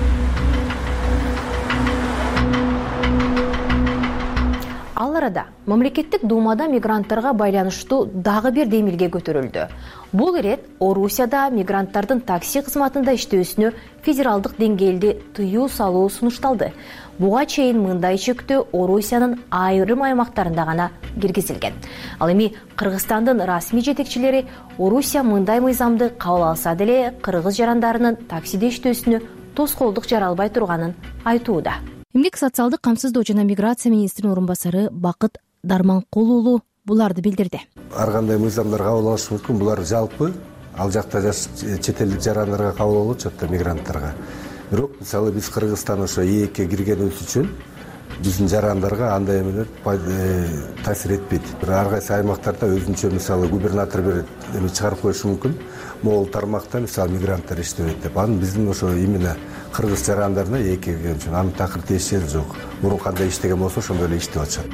Ал арада мамлекеттик думада мигранттарга байланыштуу дагы бир демилге көтөрүлдү. Бул ирет Орусияда мигранттардын такси кызматында иштөөсүнө федералдык деңгээлде тыюу салуу сунушталды. Буга чейин мындай чектөө Орусиянын айрым аймактарында гана киргизилген. Ал эми Кыргызстандын расмий жетекчилери Орусия мындай мыйзамды кабыл алса деле кыргыз жарандарынын таксиде иштөөсүнө тоскоолдук жаралбай турганын айтууда. Эмгек социалдык камсыздоо жана миграция министринин орун басары Бакыт Дарманкул буларды билдирди. Ар кандай мыйзамдар кабыл алышы мүмкүн, булар жалпы ал жакта чет элдик жарандарга кабыл болот, жакта мигранттарга. Бирок мисалы биз Кыргызстан ошо ээкке киргенибиз үчүн биздин жарандарга андай эмелер таасир этпейт. Ар кайсы аймактарда өзүнчө мисалы губернатор бир эме чыгарып коюшу мүмкүн. Могул тармакта мисалы мигранттар иштебейт деп. Анын биздин ошо именно кыргыз жарандарына ээкке кирген үчүн анын такыр тиешеси жок. Мурун кандай иштеген болсо ошондой эле иштеп атышат.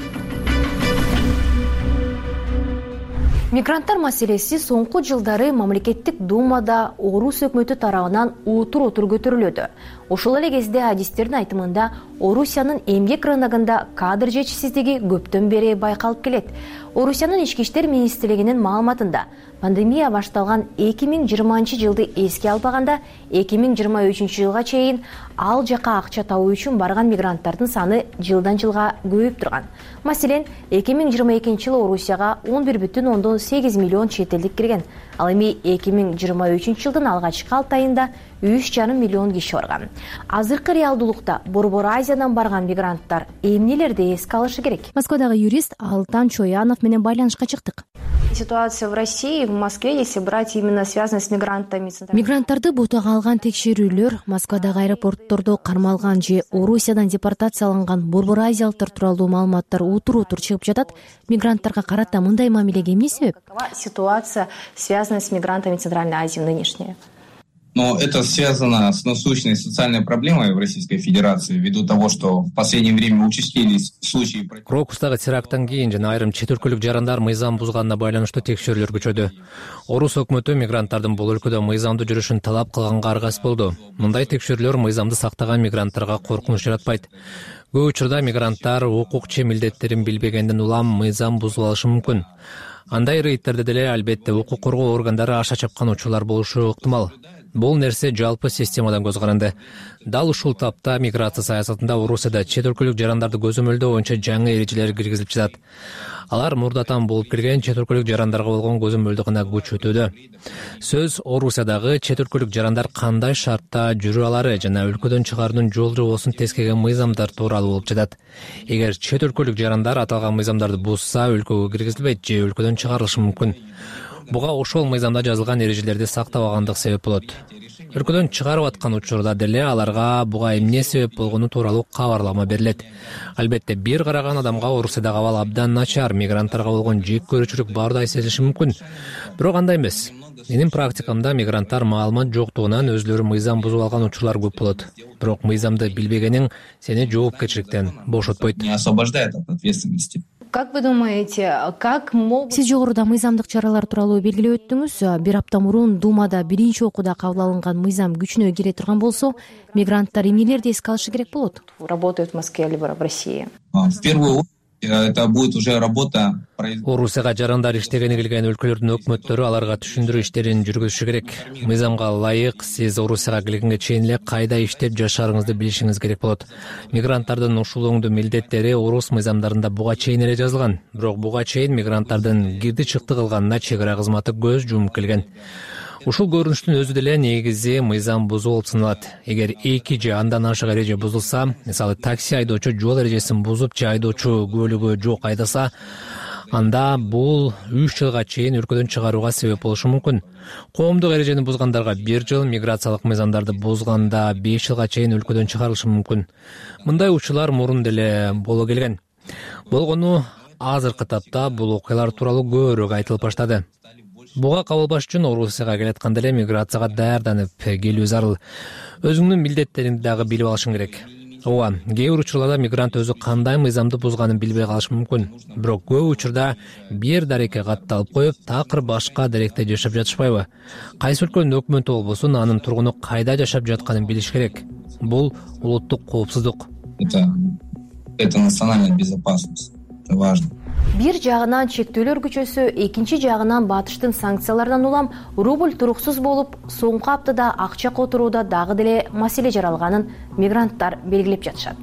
Мигранттар маселеси соңку жылдары мамлекеттик думада Орус өкмөтү тарабынан утур-утур көтөрүлөдү. Ошол эле кезде адистердин айтымында Орусиянын эмгек рыногунда кадр жетишсиздиги көптөн бери байкалып келет. Орусиянын ички иштер министрлигинин маалыматында пандемия башталган эки миң жыйырманчы жылды эске албаганда эки миң жыйырма үчүнчү жылга чейин ал жака акча табуу үчүн барган мигранттардын саны жылдан жылга көбөйүп турган. Маселен, эки миң жыйырма экинчи жылы Орусияга он бир бүтүн ондон сегиз миллион чет элдик кирген. Ал эми эки миң жыйырма үчүнчү жылдын алгачкы алты айында үч жарым миллион киши барган. Азыркы реалдуулукта Борбор Азиядан барган мигранттар эмнелерди эске алышы керек? Москвадагы юрист Алтан Чоянов менен байланышка чыктык. Ситуация в России, в Москве, если брать именно связанные с мигрантами. Мигранттарды бутага алган текшерүүлөр Москвадагы аэропорттордо кармалган же Орусиядан депортацияланган Борбор Азиялыктар тууралуу маалыматтар утур-утур чыгып жатат. Мигранттарга карата мындай мамилеге эмне себеп? Ситуация, связанная с мигрантами Центральной Азии нынешняя. Но это связано с насущной социальной проблемой в Российской Федерации, ввиду того, что в последнее время участились случаи... Крокустагы теракттан кийин жана айрым чет өлкөлүк жарандар мыйзам бузганына байланыштуу текшерүүлөр күчөдү. Орус өкмөтү мигранттардын бул өлкөдө мыйзамдуу жүрүшүн талап кылганга аргасыз болду. Мындай текшерүүлөр мыйзамды сактаган мигранттарга коркунуч жаратпайт. Көп учурда мигранттар укук же милдеттерин билбегенден улам мыйзам бузуп алышы мүмкүн. Андай рейдтерде деле албетте укук коргоо органдары аша чапкан учурлар болушу ыктымал. Бул нерсе жалпы системадан көз каранды. Дал ушул тапта миграция саясатында Орусияда чет өлкөлүк жарандарды көзөмөлдөө боюнча жаңы эрежелер киргизилип жатат. Алар мурдатан болуп келген чет өлкөлүк жарандарга болгон көзөмөлдү гана күчөтүүдө. Сөз Орусиядагы чет өлкөлүк жарандар кандай шартта жүрө алары жана өлкөдөн чыгаруунун жол жобосун тескеген мыйзамдар тууралуу болуп жатат. Эгер чет өлкөлүк жарандар аталган мыйзамдарды бузса, өлкөгө киргизилбейт же өлкөдөн чыгарылышы мүмкүн. Буга ошол мыйзамда жазылган эрежелерди сактабагандык себеп болот. Өлкөдөн чыгарып аткан учурда деле аларга буга эмне себеп болгону тууралуу кабарлама берилет. Албетте бир караган адамга Орусиядагы абал абдан начар, мигранттарга болгон жек көрүүчүлүк баардай сезилиши мүмкүн. Бирок андай эмес. Менин практикамда мигранттар маалымат жоктугунан өзлөрү мыйзам бузуп алган учурлар көп болот. Бирок мыйзамды билбегениң сени жоопкерчиликтен бошотпойт. Не освобождает от ответственности. Как вы думаете, как могут... Сиз жогоруда мыйзамдык чаралар тууралуу белгилеп өттүңүз. Бир апта мурун Думада биринчи окууда кабыл алынган мыйзам күчүнө кире турган болсо, мигранттар эмнелерди эске алышы керек болот? Работают в Москве либо в России. В первую очередь это будет уже работа. Орусияга жарандар иштегени келген өлкөлөрдүн өкмөттөрү аларга түшүндүрүү иштерин жүргүзүшү керек. Мыйзамга ылайык сиз Орусияга келгенге чейин эле кайда иштеп жашаарыңызды билишиңиз керек болот. Мигранттардын ушул оңдуу милдеттери Орус мыйзамдарында буга чейин эле жазылган. Бирок буга чейин мигранттардын кирди чыкты кылганына чек ара кызматы көз жумуп келген. Ушул көрүнүштүн өзү деле негизи мыйзам бузуу болуп саналат. Эгер эки же андан ашык эреже бузулса, мисалы такси айдоочу жол эрежесин бузуп же айдоочу көлүгү жок айдаса, анда бул үч жылга чейин өлкөдөн чыгарууга себеп болушу мүмкүн. Коомдук эрежени бузгандарга бир жыл, миграциялык мыйзамдарды бузганда беш жылга чейин өлкөдөн чыгарылышы мүмкүн. Мындай учурлар мурун деле боло келген. Болгону азыркы тапта бул окуялар тууралуу көбүрөөк айтылып баштады. Буга кабылбаш үчүн Орусияга келатканда эле миграцияга даярданып келүү зарыл. Өзүңдүн милдеттериңди дагы билип алышың керек. Ооба, кээ бир учурларда мигрант өзү кандай мыйзамды бузганын билбей калышы мүмкүн. Бирок көп учурда бир дарекке катталып коюп, такыр башка даректе жашап жатышпайбы? Кайсы өлкөнүн өкмөтү болбосун, анын тургуну кайда жашап жатканын билиш керек. Бул улуттук коопсуздук. Это это национальная безопасность. Это важно. Бир жагынан чектөөлөр күчөсө, экинчи жагынан батыштын санкциялардан улам рубль туруксуз болуп, соңку аптада акча которууда дагы деле маселе жаралганын мигранттар белгилеп жатышат.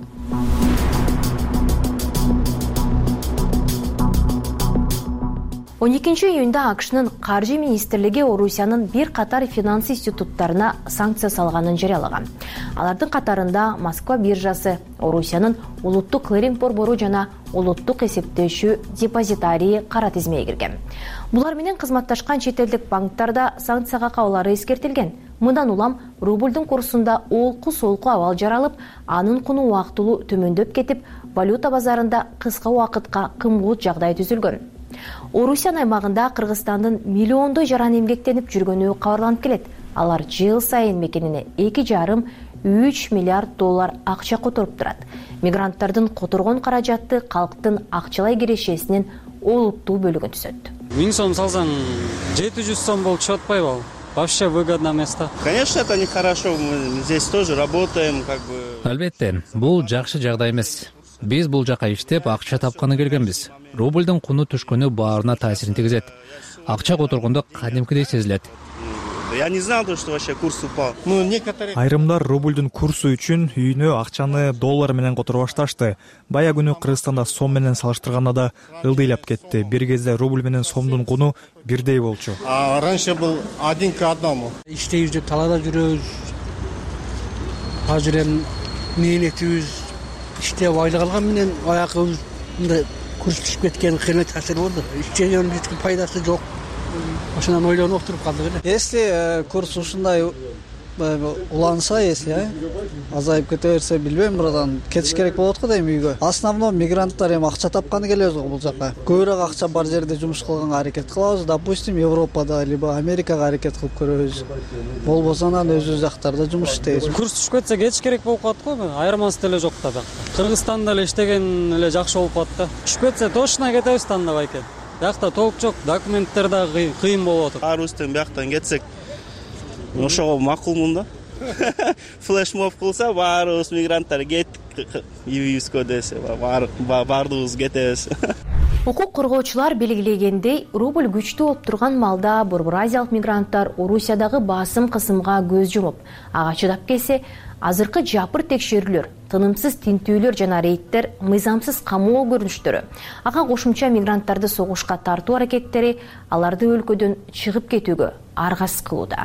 он экинчи июнда АКШнын каржы министрлиги Орусиянын бир катар финанс институттарына санкция салганын жарыялаган. Алардын катарында Москва биржасы, Орусиянын улуттук клиринг борбору жана улуттук эсептөөчү депозитарии кара тизмеге кирген. Булар менен кызматташкан чет элдик банктарда санкцияга кабылары эскертилген. Мындан улам рубльдун курсунда олку-солку абал жаралып, анын куну убактылуу төмөндөп кетип, валюта базарында кыска убакытка кымбат жагдай түзүлгөн. Орусия аймагында Кыргызстандын миллиондой жаран эмгектенип жүргөнү кабарланып келет. Алар жыл сайын мекенине эки жарым үч миллиард доллар акча которуп турат. Мигранттардын которгон каражаты калктын акчалай кирешесинин олуттуу бөлүгүн түзөт. миң сом салсаң жети жүз сом болуп чыгып атпайбы? Вообще выгодно место. Конечно, это нехорошо. Мы здесь тоже работаем, как бы. Албетте, бул жакшы жагдай эмес. Биз бул жака иштеп акча тапканы келгенбиз. Рубльдун куну түшкөнү баарына таасирин тийгизет. Акча которгондо кадимкидей сезилет. Я не знал, что вообще курс упал. Айрымдар рубльдун курсу үчүн үйүнө акчаны доллар менен которуп башташты. Бая күнү Кыргызстанда сом менен салыштырганда да ылдыйлап кетти. Бир кезде рубль менен сомдун куну бирдей болчу. А раньше был один к одному. Иштейбиз деп талаада жүрөбүз. Азыр эми мээнетибиз иштеп айлык алган менен аякыбыз мындай курс түшүп кеткен кыймет таасир болду. Иштегенин эч пайдасы жок. Ошондон ойлонуп отуруп калдык эле. Если курс ушундай уланса, если азайып кете берсе, билбейм, братан, кетиш керек болот го дейм үйгө. Основной мигранттар эми акча тапканы келебиз го бул жака. Көбүрөөк акча бар жерде жумуш кылганга аракет кылабыз. Допустим, Европада либо Америкага аракет кылып көрөбүз. Болбосо анан өзүбүз жактарда жумуш иштейбиз. Курс түшүп кетсе кетиш керек болуп калат го. Айырмасы деле жок да бакта. Кыргызстанда эле иштеген эле жакшы болуп калат да. Түшүп кетсе точно кетебиз тандабай экен. Бакта толук жок, документтер да кыйын болуп атат. Арустан бактан кетсек, ошого макулмун да. Флешмоб кылса, баарыбыз мигранттар кеттик, үйүбүзгө десе, баардыгыбыз кетебиз. Укук коргоочулар белгилегендей, рубль күчтүү болуп турган маалда Борбор-азиялык мигранттар Орусиядагы басым кысымга көз жумуп, ага чыдап келсе, азыркы жапыр текшерүүлөр, тынымсыз тинтүүлөр жана рейдтер, мыйзамсыз камоо көрүнүштөрү, ага кошумча мигранттарды согушка тартуу аракеттери аларды өлкөдөн чыгып кетүүгө аргасыз кылууда.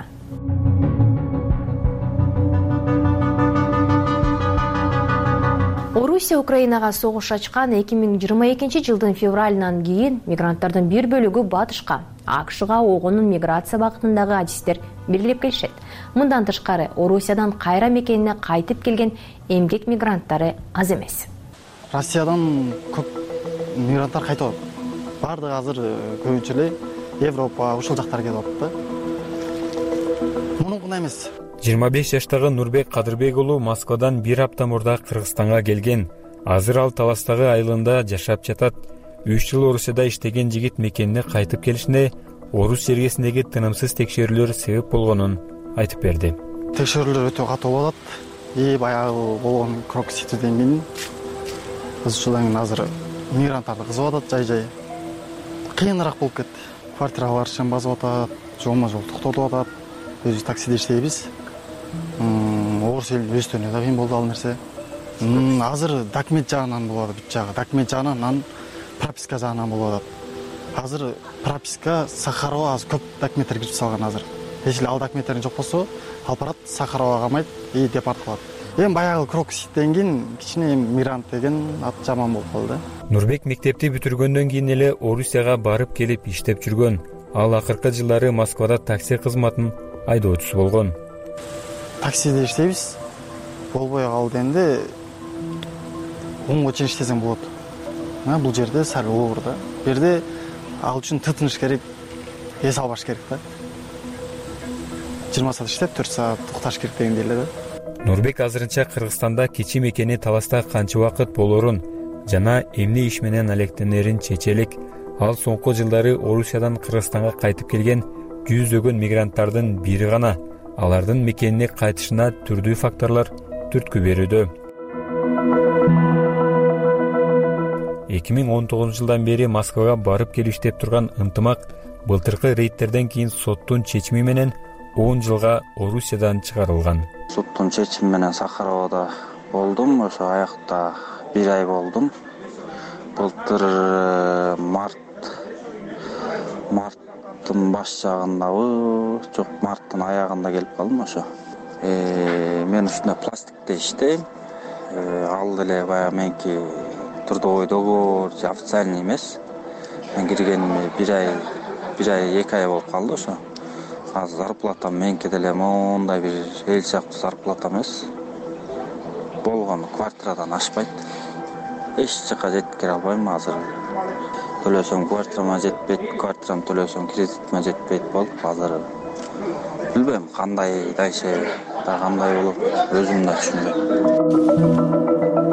Орусия Украинага согуш ачкан эки миң жыйырма экинчи жылдын февралынан кийин мигранттардын бир бөлүгү батышка, АКШга огонун миграция багытындагы адистер белгилеп келишет. Мындан тышкары Орусиядан кайра мекенине кайтып келген эмгек мигранттары аз эмес. Россиядан көп мигранттар кайтып атат. Бардыгы азыр көбүнчө эле Европа, ушул жактар келип атат да. Мунун эмес. жыйырма беш жаштагы Нурбек Кадырбек уулу Москвадан бир апта мурда Кыргызстанга келген. Азыр ал Таластагы айылында жашап жатат. үч жыл Орусияда иштеген жигит мекенине кайтып келишине Орус жергесиндеги тынымсыз текшерүүлөр себеп болгонун айтып берди. Текшерүүлөр өтө катуу болот. И баягы болгон крокситиден кийин биз ушудан азыр мигранттарды кызып атат жай-жай. Кыйыныраак болуп кетти. Квартирага барышын басып атат, жолма жол токтотуп атат. Өзүбүз таксиде иштейбиз. Орус элин өстөнө да кыйын болду ал нерсе. Азыр документ жагынан болот, бүт жагы. Документ жагынан, анан прописка жагынан болот. Азыр прописка Сахарова көп документтер кирип салган азыр. Если ал документтерин жок болсо, алып барат Сахаровага камайт и депорт кылат. Эми баягы крокситтен кийин кичине мигрант деген ат жаман болуп калды. Нурбек мектепти бүтүргөндөн кийин эле Орусияга барып келип иштеп жүргөн. Ал акыркы жылдары Москвада такси кызматын айдоочусу болгон. Таксиде иштейбиз. Болбой калды энди онго чейин иштесең болот. Бул жерде сал оор да. Бу жерде ал үчүн тытыныш керек. эс албаш керек да. жыйырма саат иштеп төрт саат укташ керек дегендей эле да. Нурбек азырынча Кыргызстанда кечи мекени таласта канча убакыт болорун жана эмне иш менен алектенерин чече элек. Ал соңку жылдары Орусиядан Кыргызстанга кайтып келген жүздөгөн мигранттардын бири гана. Алардын мекенине кайтышына түрдүү факторлор түрткү берүүдө. эки миң он тогузунчу жылдан бери Москвага барып келип иштеп турган ынтымак былтыркы рейдтерден кийин соттун чечими менен он жылга Орусиядан чыгарылган. Соттун чечими менен Сахаровада болдум, ошо аякта бир ай болдум. Былтыр март марттын баш жагындабы, жок марттын аягында келип калдым ошо. Э мен ушундай пластикте иштейм. Ал деле баягы меники трудовой договор, официальный эмес. Мен киргениме бир ай, бир ай, эки ай болуп калды ошо. Азыр зарплатам меники деле мондай бир эл сыяктуу зарплата эмес. Болгону квартирадан ашпайт. Эч жака жеткире албайм азыр. Төлөсөм квартирама жетпейт, квартирам төлөсөм кредитиме жетпейт болуп азыр. Билбейм кандай дайше, да кандай болуп, өзүм да түшүнбөйм.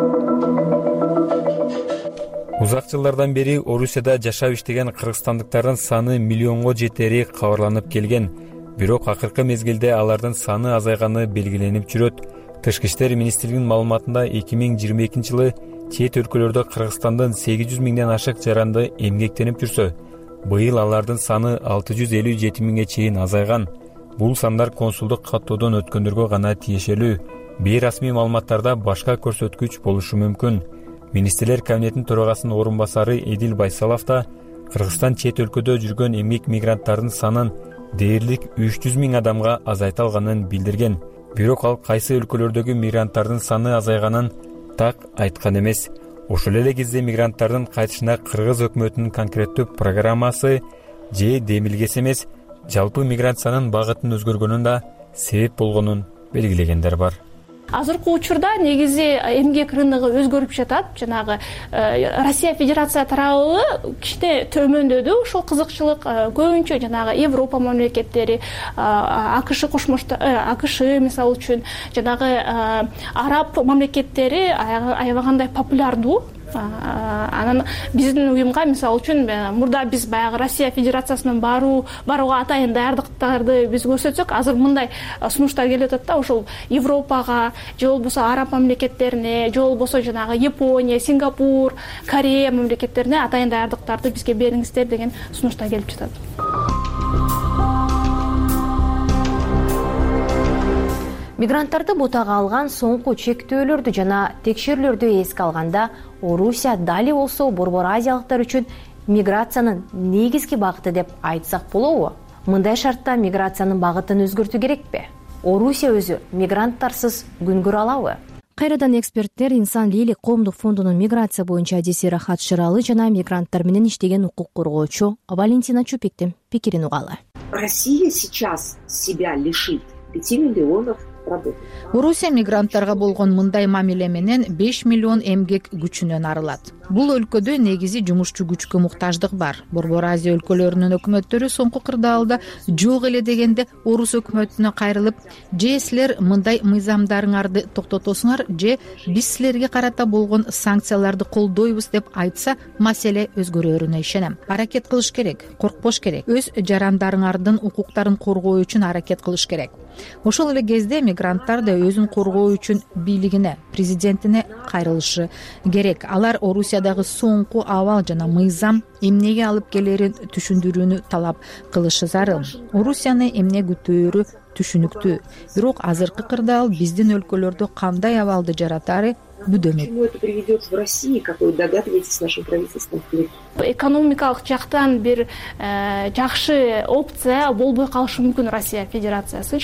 Узак жылдардан бери Орусияда жашап иштеген кыргызстандыктардын саны миллионго жетери кабарланып келген. Бирок акыркы мезгилде алардын саны азайганы белгиленип жүрөт. Тышкы иштер министрлигинин маалыматында эки миң жыйырма экинчи жылы чет өлкөлөрдө Кыргызстандын сегиз жүз миңден ашык жаранды эмгектенип жүрсө, быйыл алардын саны алты жүз элүү жети миңге чейин азайган. Бул сандар консулдук каттоодон өткөндөргө гана тиешелүү. Бейрасмий маалыматтарда башка көрсөткүч болушу мүмкүн. Министрлер кабинетинин төрагасынын орун басары Эдил Байсалов да Кыргызстан чет өлкөдө жүргөн эмгек мигранттардын санын дээрлик үч жүз миң адамга азайта алганын билдирген. Бирок ал кайсы өлкөлөрдөгү мигранттардын саны азайганын так айткан эмес. Ошол эле кезде мигранттардын кайтышына Кыргыз өкмөтүнүн конкреттүү программасы же демилгеси эмес, жалпы миграциянын багытын өзгөргөнүн да себеп болгонун белгилегендер бар. Азыркы учурда негизи эмгек рыногу өзгөрүп жатат. Жанагы Россия Федерация тарабы кичине төмөндөдү. Ошол кызыкчылык көбүнчө жанагы Европа мамлекеттери, АКШ кошмо АКШ мисалы үчүн жанагы араб мамлекеттери аябагандай популярдуу. Анан биздин уюмга мисалы үчүн мурда биз баягы Россия Федерациясынан баруу барууга атайын даярдыктарды биз көрсөтсөк, азыр мындай сунуштар келип атат да, ошол Европага, же болбосо араб мамлекеттерине, же болбосо жанагы Япония, Сингапур, Корея мамлекеттерине атайын даярдыктарды бизге бериңиздер деген сунуштар келип жатат. Мигранттарды бутага алган соңку чектөөлөрдү жана текшерүүлөрдү эске алганда, Орусия дали болсо Борбор Азиялыктар үчүн миграциянын негизги багыты деп айтсак болобу? Мындай шартта миграциянын багытын өзгөртүү керекпи? Орусия өзү мигранттарсыз күн көрө алабы? Кайрадан эксперттер Инсан Лили коомдук фондунун миграция боюнча Адиси Рахат Шыралы жана мигранттар менен иштеген укук коргоочу Валентина Чупиктин пикирин угалы. Россия сейчас себя лишит пяти миллионов. Орусия мигранттарга болгон мындай мамиле менен беш миллион эмгек күчүнөн арылат. Бул өлкөдө негизи жумушчу күчкө муктаждык бар. Борбор Азия өлкөлөрүнүн өкмөттөрү соңку кырдаалда жок эле дегенде Орус өкмөтүнө кайрылып, же силер мындай мыйзамдарыңарды токтотосуңар, же биз силерге карата болгон санкцияларды колдойбуз деп айтса, маселе өзгөрөрүнө ишенем. Аракет кылыш керек, коркпош керек. Өз жарандарыңардын укуктарын коргоо үчүн аракет кылыш керек. Ошол эле кезде мигранттар да өзүн коргоо үчүн бийлигине, президентине кайрылышы керек. Алар Орусиядагы соңку абал жана мыйзам эмнеге алып келерин түшүндүрүүнү талап кылышы зарыл. Орусияны эмне күтөөрү түшүнүктүү. Бирок азыркы кырдаал биздин өлкөлөрдө кандай абалды жаратары бүдөмөк. Почему это приведет в России, как вы догадываетесь, нашим правительством? Экономикалык жактан бир жакшы опция болбой калышы мүмкүн Россия Федерациясы.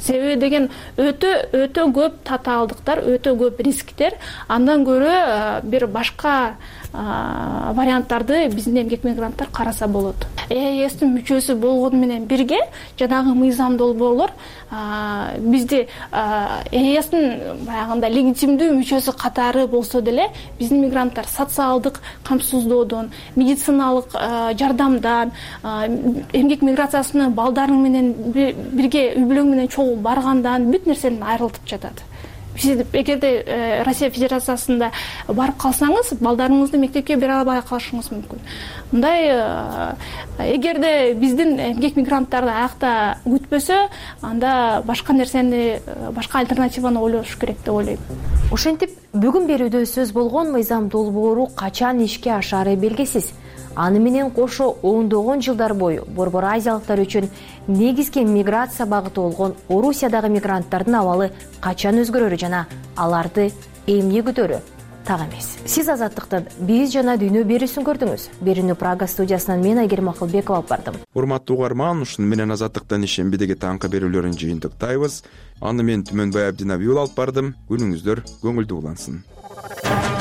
себеби деген өтө өтө көп татаалдыктар, өтө көп рисктер. Андан көрө бир башка варианттарды биздин эмгек мигранттар караса болот. ЭЭСтин мүчөсү болгону менен бирге жанагы мыйзам долбоорлор бизди ЭЭСтин баягында легитимдүү мүчөсү катары болсо деле биздин мигранттар социалдык камсыздоодон, медициналык жардамдан, эмгек миграциясына балдарың менен бирге үй бүлөң менен чогуу баргандан бүт нерседен айрылтып жатат. Сиз эгерде Россия Федерациясында барып калсаңыз, балдарыңызды мектепке бере албай калышыңыз мүмкүн. Мындай эгерде биздин эмгек мигранттарды аякта күтпөсө, анда башка нерсени, башка альтернативаны ойлош керек деп ойлойм. Ошентип, бүгүн берүүдө сөз болгон мыйзам долбоору качан ишке ашаары белгисиз. Аны менен кошо ондогон жылдар бою борбор азиялыктар үчүн негизги миграция багыты болгон Орусиядагы мигранттардын абалы качан өзгөрөрү жана аларды эмне күтөрү так эмес. Сиз Азаттыктан биз жана дүйнө берүүсүн көрдүңүз. Берүүнү Прага студиясынан мен Айгерим Акылбекова алып бардым. Урматтуу угарман, ушуну менен Азаттыктан ишембидеги таңкы берүүлөрүн жыйынтыктайбыз. Аны мен Түмөнбай Абдинабиул алып бардым. Күнүңүздөр көңүлдүү улансын.